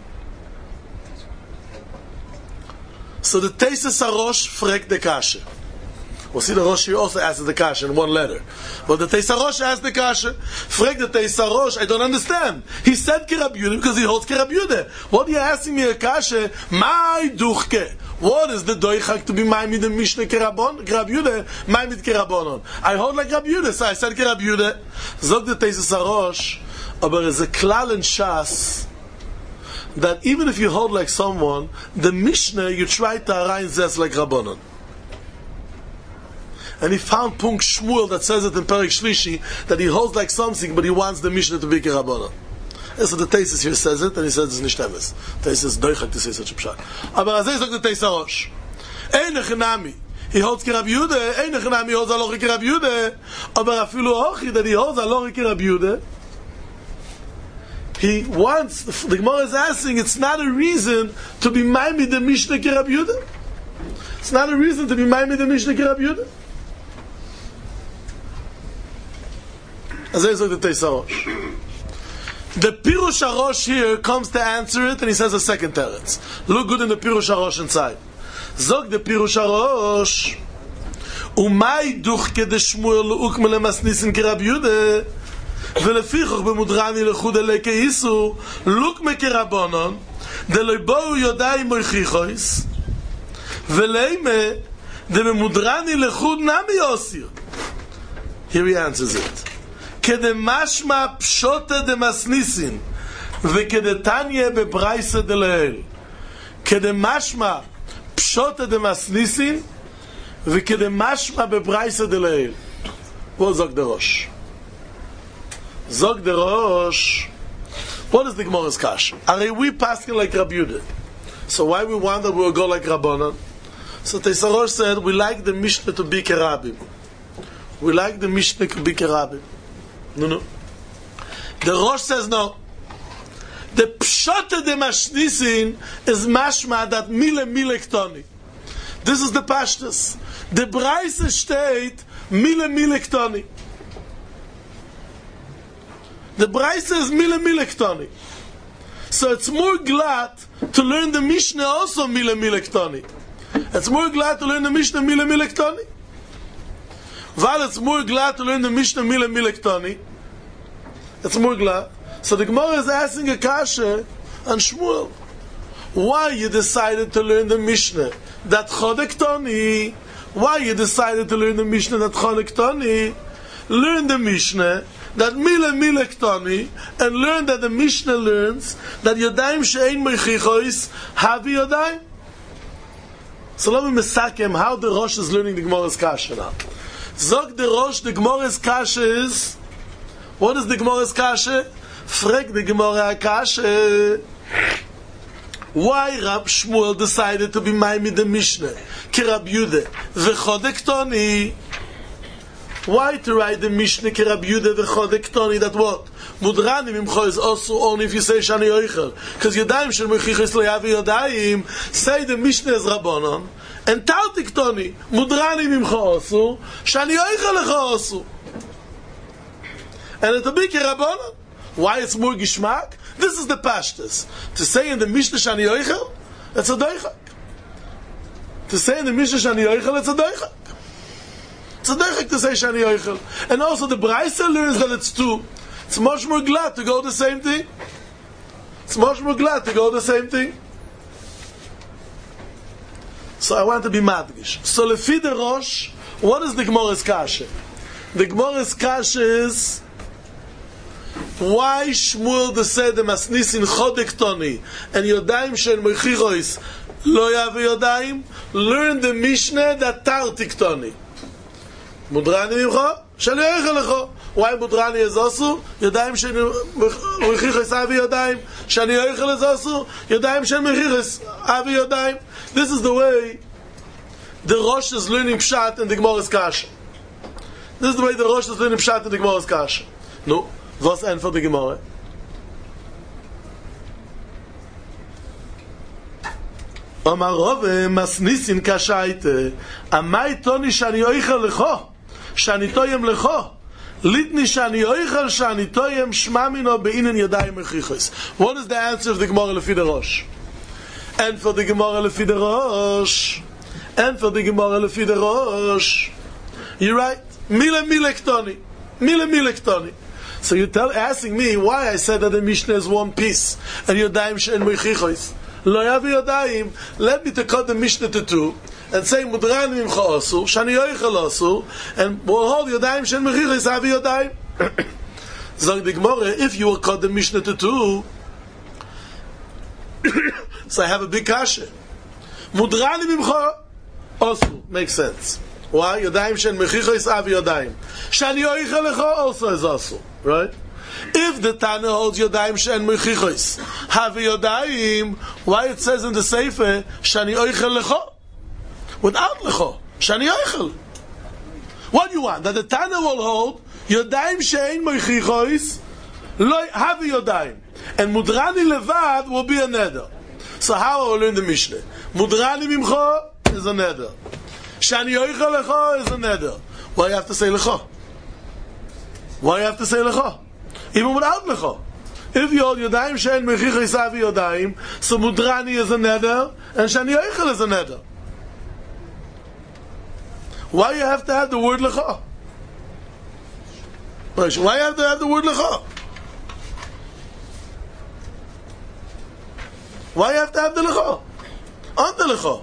So the Teises HaRosh frag the kasha. We'll see the Rosh here also asks the kasha in one letter. But the Teises HaRosh asked the kasha. Frag the Teises HaRosh, I don't understand. He said Kerab Yehuda because he holds Kerab Yehuda. What are you asking me a kasha? Mai duchke. What is the doichak to be mai mid the Mishnah Kerabon? Kerab Yehuda, mai mid Kerabonon. I hold like Kerab Yehuda, so I said Kerab Yehuda. Zog the Teises HaRosh, but there is a klal in Shas that even if you hold like someone, the Mishnah you try to arrange this like Rabbonon. And he found Punk Shmuel that says it in Perek Shlishi that he holds like something, but he wants the Mishnah to be Kerabbonon. So the Teises here says it, and he says it's nicht emes. Teises doichak to say such a pshat. Aber as I the Teises HaRosh, ein echanami, he holds Kerab Yehuda, ein echanami he holds aloche Kerab Yehuda, aber afilu hochi that he holds aloche Kerab Yehuda, he wants, the Gemara is asking, it's not a reason to be maimid the Mishnah Kerab Yehuda. It's not a reason to be maimid the Mishnah Kerab Yehuda. As I said, the Teisarosh. The Pirush HaRosh here comes to answer it, and he says a second teretz. Look good in the Pirush HaRosh inside. Zog the Pirush HaRosh, Umay duch kede Shmuel le'ukme lemasnisin kerab Yude, ולפיכך במודרני לחוד אלי כאיסו לוקמה כרבונון דלבואו יודעי מויכיכויס ולאימה דממודרני לחוד נמי אוסיר. Here he answers it. כדמשמע פשוטה דמסניסין וכדתניה בברייסה דלאל. כדמשמע פשוטה דמסניסין וכדמשמע בברייסה דלאל. בוא זוג דרוש. Zog the Rosh. What is the Gemara's kash? Are we passing like Rabbi Yehuda? So why we want that we will go like Rabbanan? So Teisarosh said we like the Mishnah to be Kerabim. We like the Mishnah to be Kerabim. No, no. The Rosh says no. The Pshota de Mashnisin is mashma that mile mile ktoni. This is the Pashtus. The Braise state mile mile ktoni. The Braise is mile mile ktoni. So it's more glad to learn the Mishnah also mile mile ktoni. It's more glad to learn the Mishnah mile mile ktoni. While it's more glad to learn the Mishnah mile mile ktoni, it's more glad. So the Gemara is asking a kasha on Shmuel. Why you decided to learn the Mishnah that chodek ktoni? Why you decided to learn the Mishnah that chodek ktoni? Learn the Mishnah that mile mile ktoni, and learn that the Mishnah learns that yodayim she'ein meichichois havi yodayim. So let me mesakem how the Rosh is learning the Gemara's kasha now. Zog the Rosh, the Gemara's kasha is, what is the Gemara's kasha? Frek the Gemara kasha. Why Rab Shmuel decided to be Maimid the Mishnah ki Rab Yehuda v'chodek ktoni? Why to write the Mishnah ki Rab Yehuda v'chodek ktoni? That what? Mudranim imcho is also only if you say Shani Yoichel, because Yodayim shel Mechichos lo yavi Yodayim. Say the Mishnah is Rabbanon and Tarti ktoni. Mudranim imcho also Shani Yoichel lecho also, and it'll be ki Rabbanon. Why it's more gishmak? This is the pashtus. To say in the Mishnah Shani Yoichel, it's a doichak. To say in the Mishnah Shani Yoichel, it's a doichak. It's a doichak to say Shani Yoichel. And also the Braise learns that it's two. It's much more glad to go the same thing. It's much more glad to go the same thing. So I want to be madgish. So lefi the Rosh, what is the Gemara's kasha? The Gemara's kasha is, why Shmuel the said the masnisin chodek toni and yodayim shel mechichois lo yavi yodayim? Learn the Mishnah that tartik toni. Mudrani imcho shel yoichel lecho. Why Mudrani is also yodayim shel mechichois avi yodayim? Shel yoichel is also yodayim shel mechichois avi yodayim. This is the way the Rosh is learning pshat in the Gemara's kasha. This is the way the Rosh is learning pshat in the Gemara's kasha. No. Was end for the Gemara? Amar Rove masnisin kashaite amai toni shani oichel lecho shani toyem lecho litni shani oichel shani toyem shma mino beinen yadayim mechichos. What is the answer of the Gemara lefi the Rosh? And for the Gemara lefi the Rosh, and for the Gemara lefi the Rosh, you're right. Mile mile ktoni, mile mile ktoni. So you tell, asking me why I said that the Mishnah is one piece and Yodayim she'en mechichois lo yavi Yodayim. Let me take out the Mishnah to two and say Mudranim imcha osu shani yoichel osu, and we'll hold Yodayim she'en mechichois havi Yodayim. Zog the Gemara, if you will cut the Mishnah to two, so I have a big kasha. Mudranim imcha osu makes sense. Why? Yodayim she'en mechichois havi Yodayim. Shani yoichel lecho also is also. Right? If the Tana holds Yodayim she'en mechichos havi Yodayim, why it says in the Sefer Shani oichel lecho without lecho Shani oichel? What do you want? That the Tana will hold Yodayim she'en mechichos lo havi Yodayim, and Mudrani levad will be a neder. So how I will learn the Mishnah? Mudrani mimcho is a neder. Shani oichel lecho is a neder. Why you have to say lecho? Why you have to say lecha? Even without lecha. If you hold Yodayim she'en mechicha isavi Yodayim, so Mudrani is a neder, and Shani Yoichel is a neder. Why you have to have the word lecha? Why you have to have the word lecha? Why you have to have the lecha? On the lecha.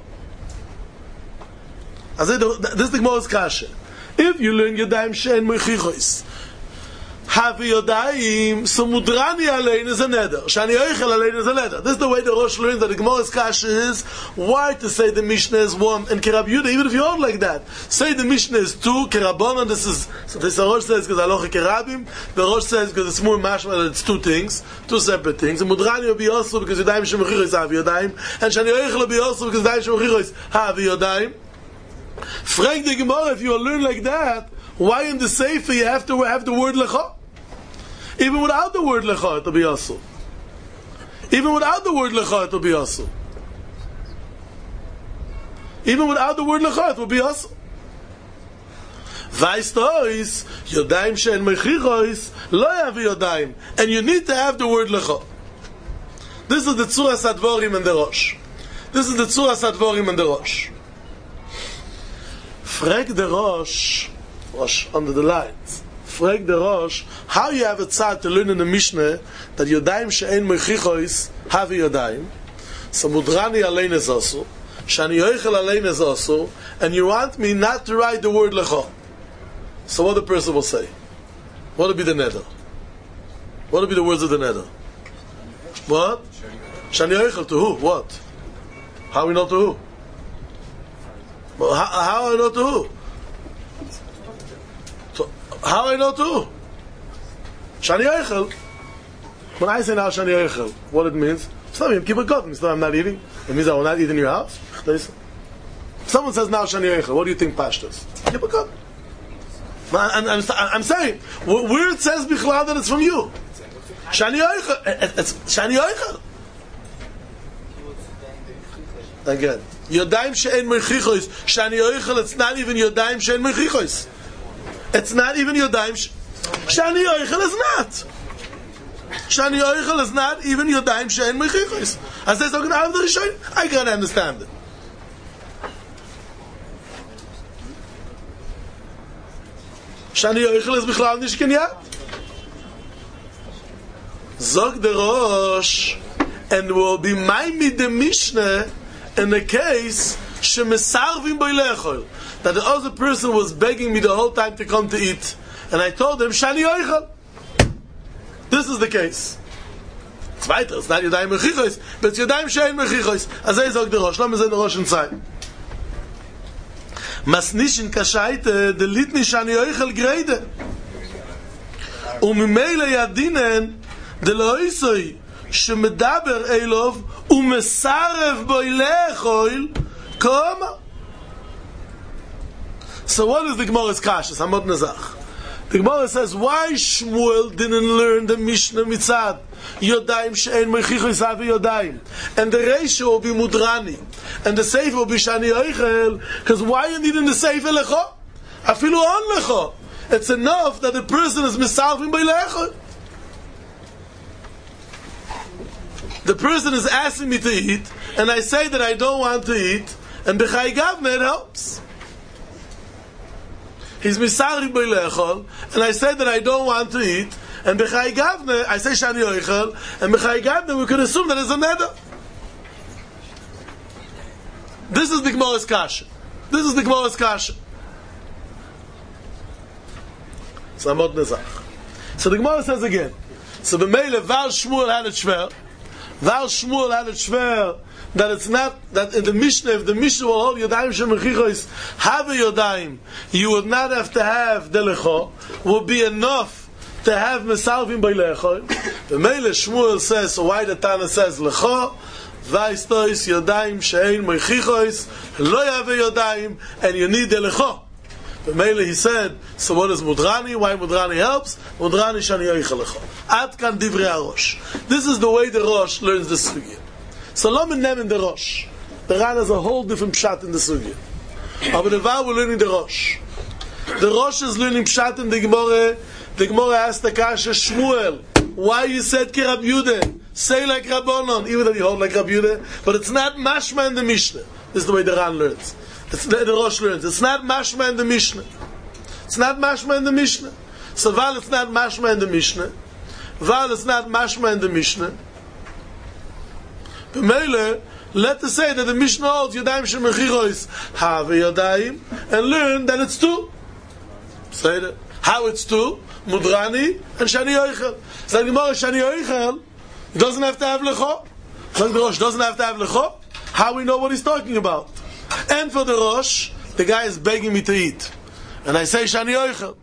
I said, this is the Gemara's kasha. If you learn Yodayim she'en mechicha Havi Yodayim, so Mudrani Alein is a neder. Shani Yoichel Alein is a neder. This is the way the Rosh learns that the Gemara's kasha is. Why to say the Mishnah is one and Kerab Yudah, even if you hold like that. Say the Mishnah is two, Kerabon, this is, so this Rosh says because Aloche Kerabim, the Rosh says because it's more mashma that it's two things, two separate things. And Mudrani will be also because Yodayim Shemechicho is Havi Yodayim, and Shani Yoichel will be also because Yodayim Shemechicho is Havi Yodayim. Frank the Gemara, if you learn like that, why in the Sefer you have to have the word Lecha? Even without the word lecha, it will be also. Even without the word lecha, it will be also. Even without the word lecha, it will be also. Vaistois, Yodayim she'en mechichois, lo yavi Yodayim. And you need to have the word lecha. This is the Tzuras Advorim and the Rosh. This is the Tzuras Advorim and the Rosh. Frag the Rosh, Rosh under the lines. Frag the Rosh, how you have a tzad to learn in the Mishnah that Yodayim she'en mechichois havi Yodayim, so Mudrani alein is also, Shani Yoichel alein is also, and you want me not to write the word lecha. So what the person will say? What will be the neder? What will be the words of the neder? What? Shani Yoichel to who? What? How we know to who? Well, how, how I know to who? How I know too? Shani Yoichel. When I say now Shani Yoichel, what it means? It's not me, keep it cotton. It's not I'm not eating. It means I will not eat in your house. Someone says now Shani Yoichel. What do you think pashtus? Keep it cotton. I'm, I'm, I'm saying, where it says Bichlad that it's from you. Shani Yoichel. It's Shani Yoichel. Again. Yodayim she'en mechichois. Shani Yoichel, it's not even Yodayim she'en mechichois. It's not even Yodayim. Shani Yoichel is not. Shani Yoichel is not even Yodayim she'en mechichois. I say, so out of the Rishon, I can't understand it. Shani Yoichel is Bichlal Nish Kenyat. Zog the Rosh, and will be Maimid the Mishnah in the case Shemesarvim Boilechol. That the other person was begging me the whole time to come to eat, and I told him Shani Yoichel. This is the case. It's weiter. It's not Yodayim mechichois, but it's Yodayim she'en mechichois. As I zog the Rosh, let me say the Rosh inside. Masnishin kashaite the litni Shani Yoichel grede. Umimele yadinen the loisoi shemedaber elov umesarev boilechol koma. So what is the Gemara's kashas? Hamot Nazach. The Gemara says, why Shmuel didn't learn the Mishnah Mitzad? Yodayim she'en mechichois havi Yodayim. And the ratio will be Mudrani. And the Sefer will be Shani Yoichel. Because why you need in the Sefer Lecha? Afilu on Lecha. It's enough that the person is misalvim by Lecha. The person is asking me to eat, and I say that I don't want to eat, and B'chai Gavne it helps. He's misarib b'lechol, and I say that I don't want to eat, and b'chai gavne, I say shani yoichel, and b'chai gavne, we could assume that it's a neder. This is the Gemara's kasha. This is the Gemara's kasha. So Amot Nezach. So the Gemara says again. So b'meile Val Shmuel had it shver. Val Shmuel had it shver. That it's not, that in the Mishnah, if the Mishnah will hold Yodayim shemechichois have a Yodayim, you would not have to have the lecho, would be enough to have mesalvim by lecho. The Mele Shmuel says, so why the Tana says lecho, vaistois Yodayim she'en mechichois, lo have a Yodayim, and you need the lecho. The Mele he said, so what is Mudrani? Why Mudrani helps? Mudrani shani yoichel lecho. Ad kan divrei HaRosh. This is the way the Rosh learns the sugya. So lo men nemen the Rosh. The Ran has a whole different pshat in the sugya. But the Var we're learning the Rosh. The Rosh is learning pshat in the Gemara The Gemara asked the Kasha Shmuel, why you said ki Rab Yehuda? Say like Rabbanon, even though you hold like Rab Yehuda, but it's not mashma in the Mishnah. This is the way the Ran learns. It's the, the Rosh learns. It's not mashma in the Mishnah. It's not mashma in the Mishnah. So while it's not mashma in the Mishnah, while it's not mashma in the Mishnah, B'meile, let us say that the Mishnah holds Yadayim Shemechirois have Yadayim, and learn that it's two. Say that. How it's two? Mudrani and Shani Yoichel. So the Gemara Shani Yoichel, he doesn't have to have Lecho. So the Rosh doesn't have to have Lecho. How we know what he's talking about? And for the Rosh, the guy is begging me to eat. And I say Shani Yoichel.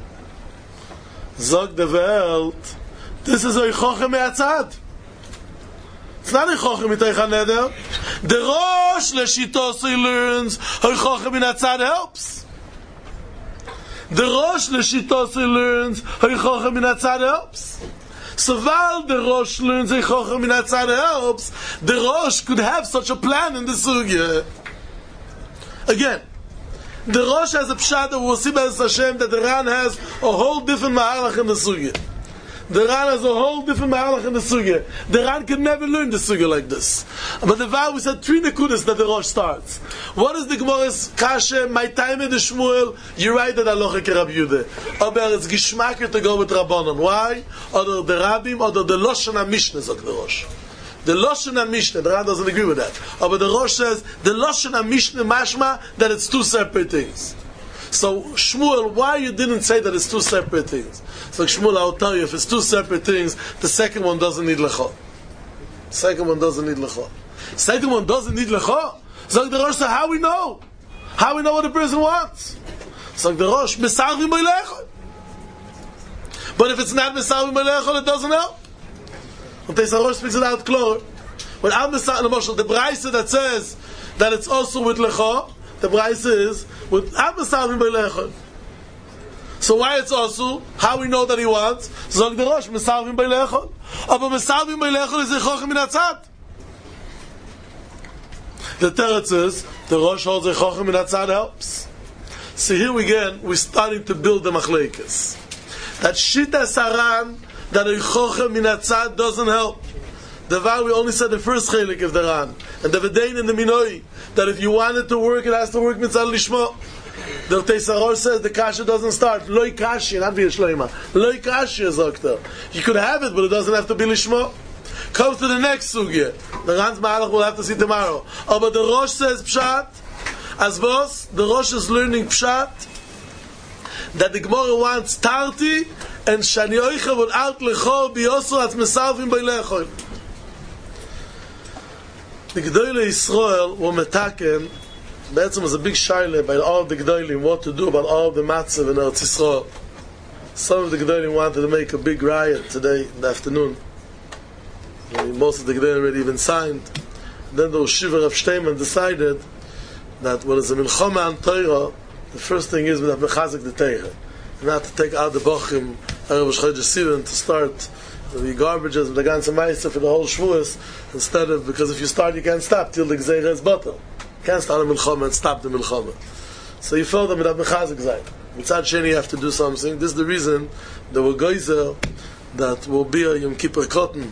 Zog the Welt, this is a Chochem Me'atzad. It's not a Chochem Miteicha Neder. The Rosh Leshitosei learns a Chochem Me'atzad helps. The Rosh Leshitosei learns a Chochem Me'atzad helps. So while the Rosh learns a Chochem Me'atzad helps, the Rosh could have such a plan in the Sugya. Again, the Rosh has a pshat that we'll see by Hashem that the Ran has a whole different mahalach in the Sugya. The Ran has a whole different mahalach in the Sugya. The Ran can never learn the Sugya like this. But the vow, we said three nekudas that the Rosh starts. What is the Gemara's kasha? My time in the Shmuel, you write that aloha ke Rab Yehuda. Aber it's gishmaker to go with Rabbanon. Why? Or the Rabbim, or the Loshan HaMishnah, zok the Rosh. The Loshan HaMishnah, the Ran doesn't agree with that. But the Rosh says, the Loshan HaMishnah mashma, that it's two separate things. So, Shmuel, why you didn't say that it's two separate things? So, Shmuel, I'll tell you, if it's two separate things, the second one doesn't need Lecho. Second one doesn't need Lecho. Second one doesn't need Lecho? So, the Rosh says, how we know? How we know what a person wants? So, the Rosh, Mesarvim B'Lecho. But if it's not Mesarvim B'Lecho, it doesn't help. And the Rosh speaks it out clear. When I'm the the Braisa that says that it's also with Lecho, the Braisa is with Abasavim B'Lecho. So why it's also? How we know that he wants? Zog the Rosh, Mesavim B'Lecho. Aber Mesavim B'Lecho is a Chochem Min Hatzad. The Teretz is, the Rosh holds a Chochem Min Hatzad helps. So here again, we're starting to build the Machlekes. That Shita Saran, that a Chochem Min Hatzad doesn't help. The vow we only said the first chelik of the Ran, and the V'dein and the Minoi, that if you want it to work, it has to work mitzvah lishmo. The Teisaror says the kasha doesn't start. Loi kashi, not via shleima. Loi kashi is okta. You could have it, but it doesn't have to be lishmo. Comes to the next sugya. The Ran's Mahalach we'll have to see tomorrow. Oh, but the Rosh says pshat. As boss, the Rosh is learning pshat that the Gemara wants tarti and shani oicha without lecho biyosu at mesavim b'lecho. The Gedolei Yisrael were metaken. Be'etzem was a big shaila by all the Gedolim what to do about all the matzav in Eretz Yisrael. Some of the Gedolim wanted to make a big riot today in the afternoon. Most of the Gedolim already even signed. Then the Shiva Rav Shteiman decided that when it's a milchama and Torah, the first thing is we have to mechazik the Torah, not to take out the bochim Erev Chodesh Sivan to start the garbages with the ganze meister for the whole shvuas, instead of, because if you start you can't stop till the gzeira is bottle. You can't start a milchama and stop the milchama. So you felt them without mechazik zayin. Mitzad sheni you have to do something. This is the reason there were geyser that will be a Yom Kippur cotton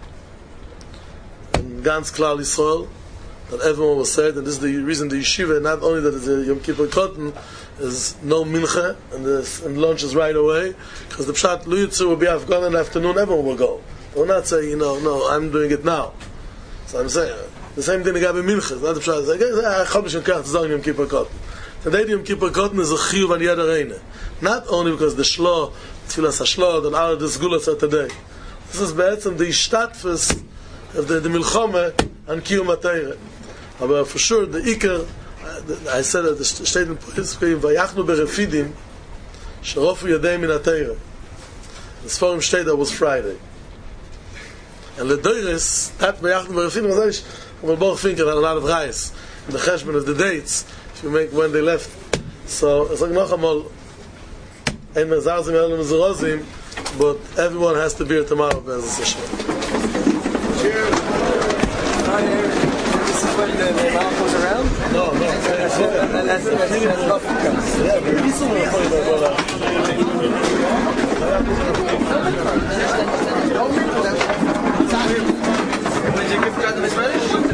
in Gans Klal Yisrael, that everyone will say it, and this is the reason the yeshiva, not only that it's a Yom Kippur cotton, is no mincha, and the and lunch is right away, because the pshat luyitzu will be Afghan in the afternoon, everyone will go. They will not say, you know, no, I'm doing it now. So I'm saying, the same thing again in mincha, it's not the pshat, it's like, I'm going to say, Yom Kippur cotton. Today the Yom Kippur cotton is a chiyuv and yeder reine. Not only because the shlo, tfilas ha-shlo, and all of the sgulas are today. This is be'etzem the ishtatfus of the, the milchome and kiyum ha-teire. But for sure, the ikar, I said that the statement is vayachnu berefidim sherofu yadei min ha-teire. The Sforim state that was Friday. And the doires, that vayachnu berefidim, was we'll both think a lot of rice in the cheshbon of the dates, if you make when they left. So it's like nochamal, ein mezarzim elam mezurozim, but everyone has to be here tomorrow. Cheers. This is when the Malach goes around. No, no. Yeah, but this one will play the ball. Będzie gift card w Spanish?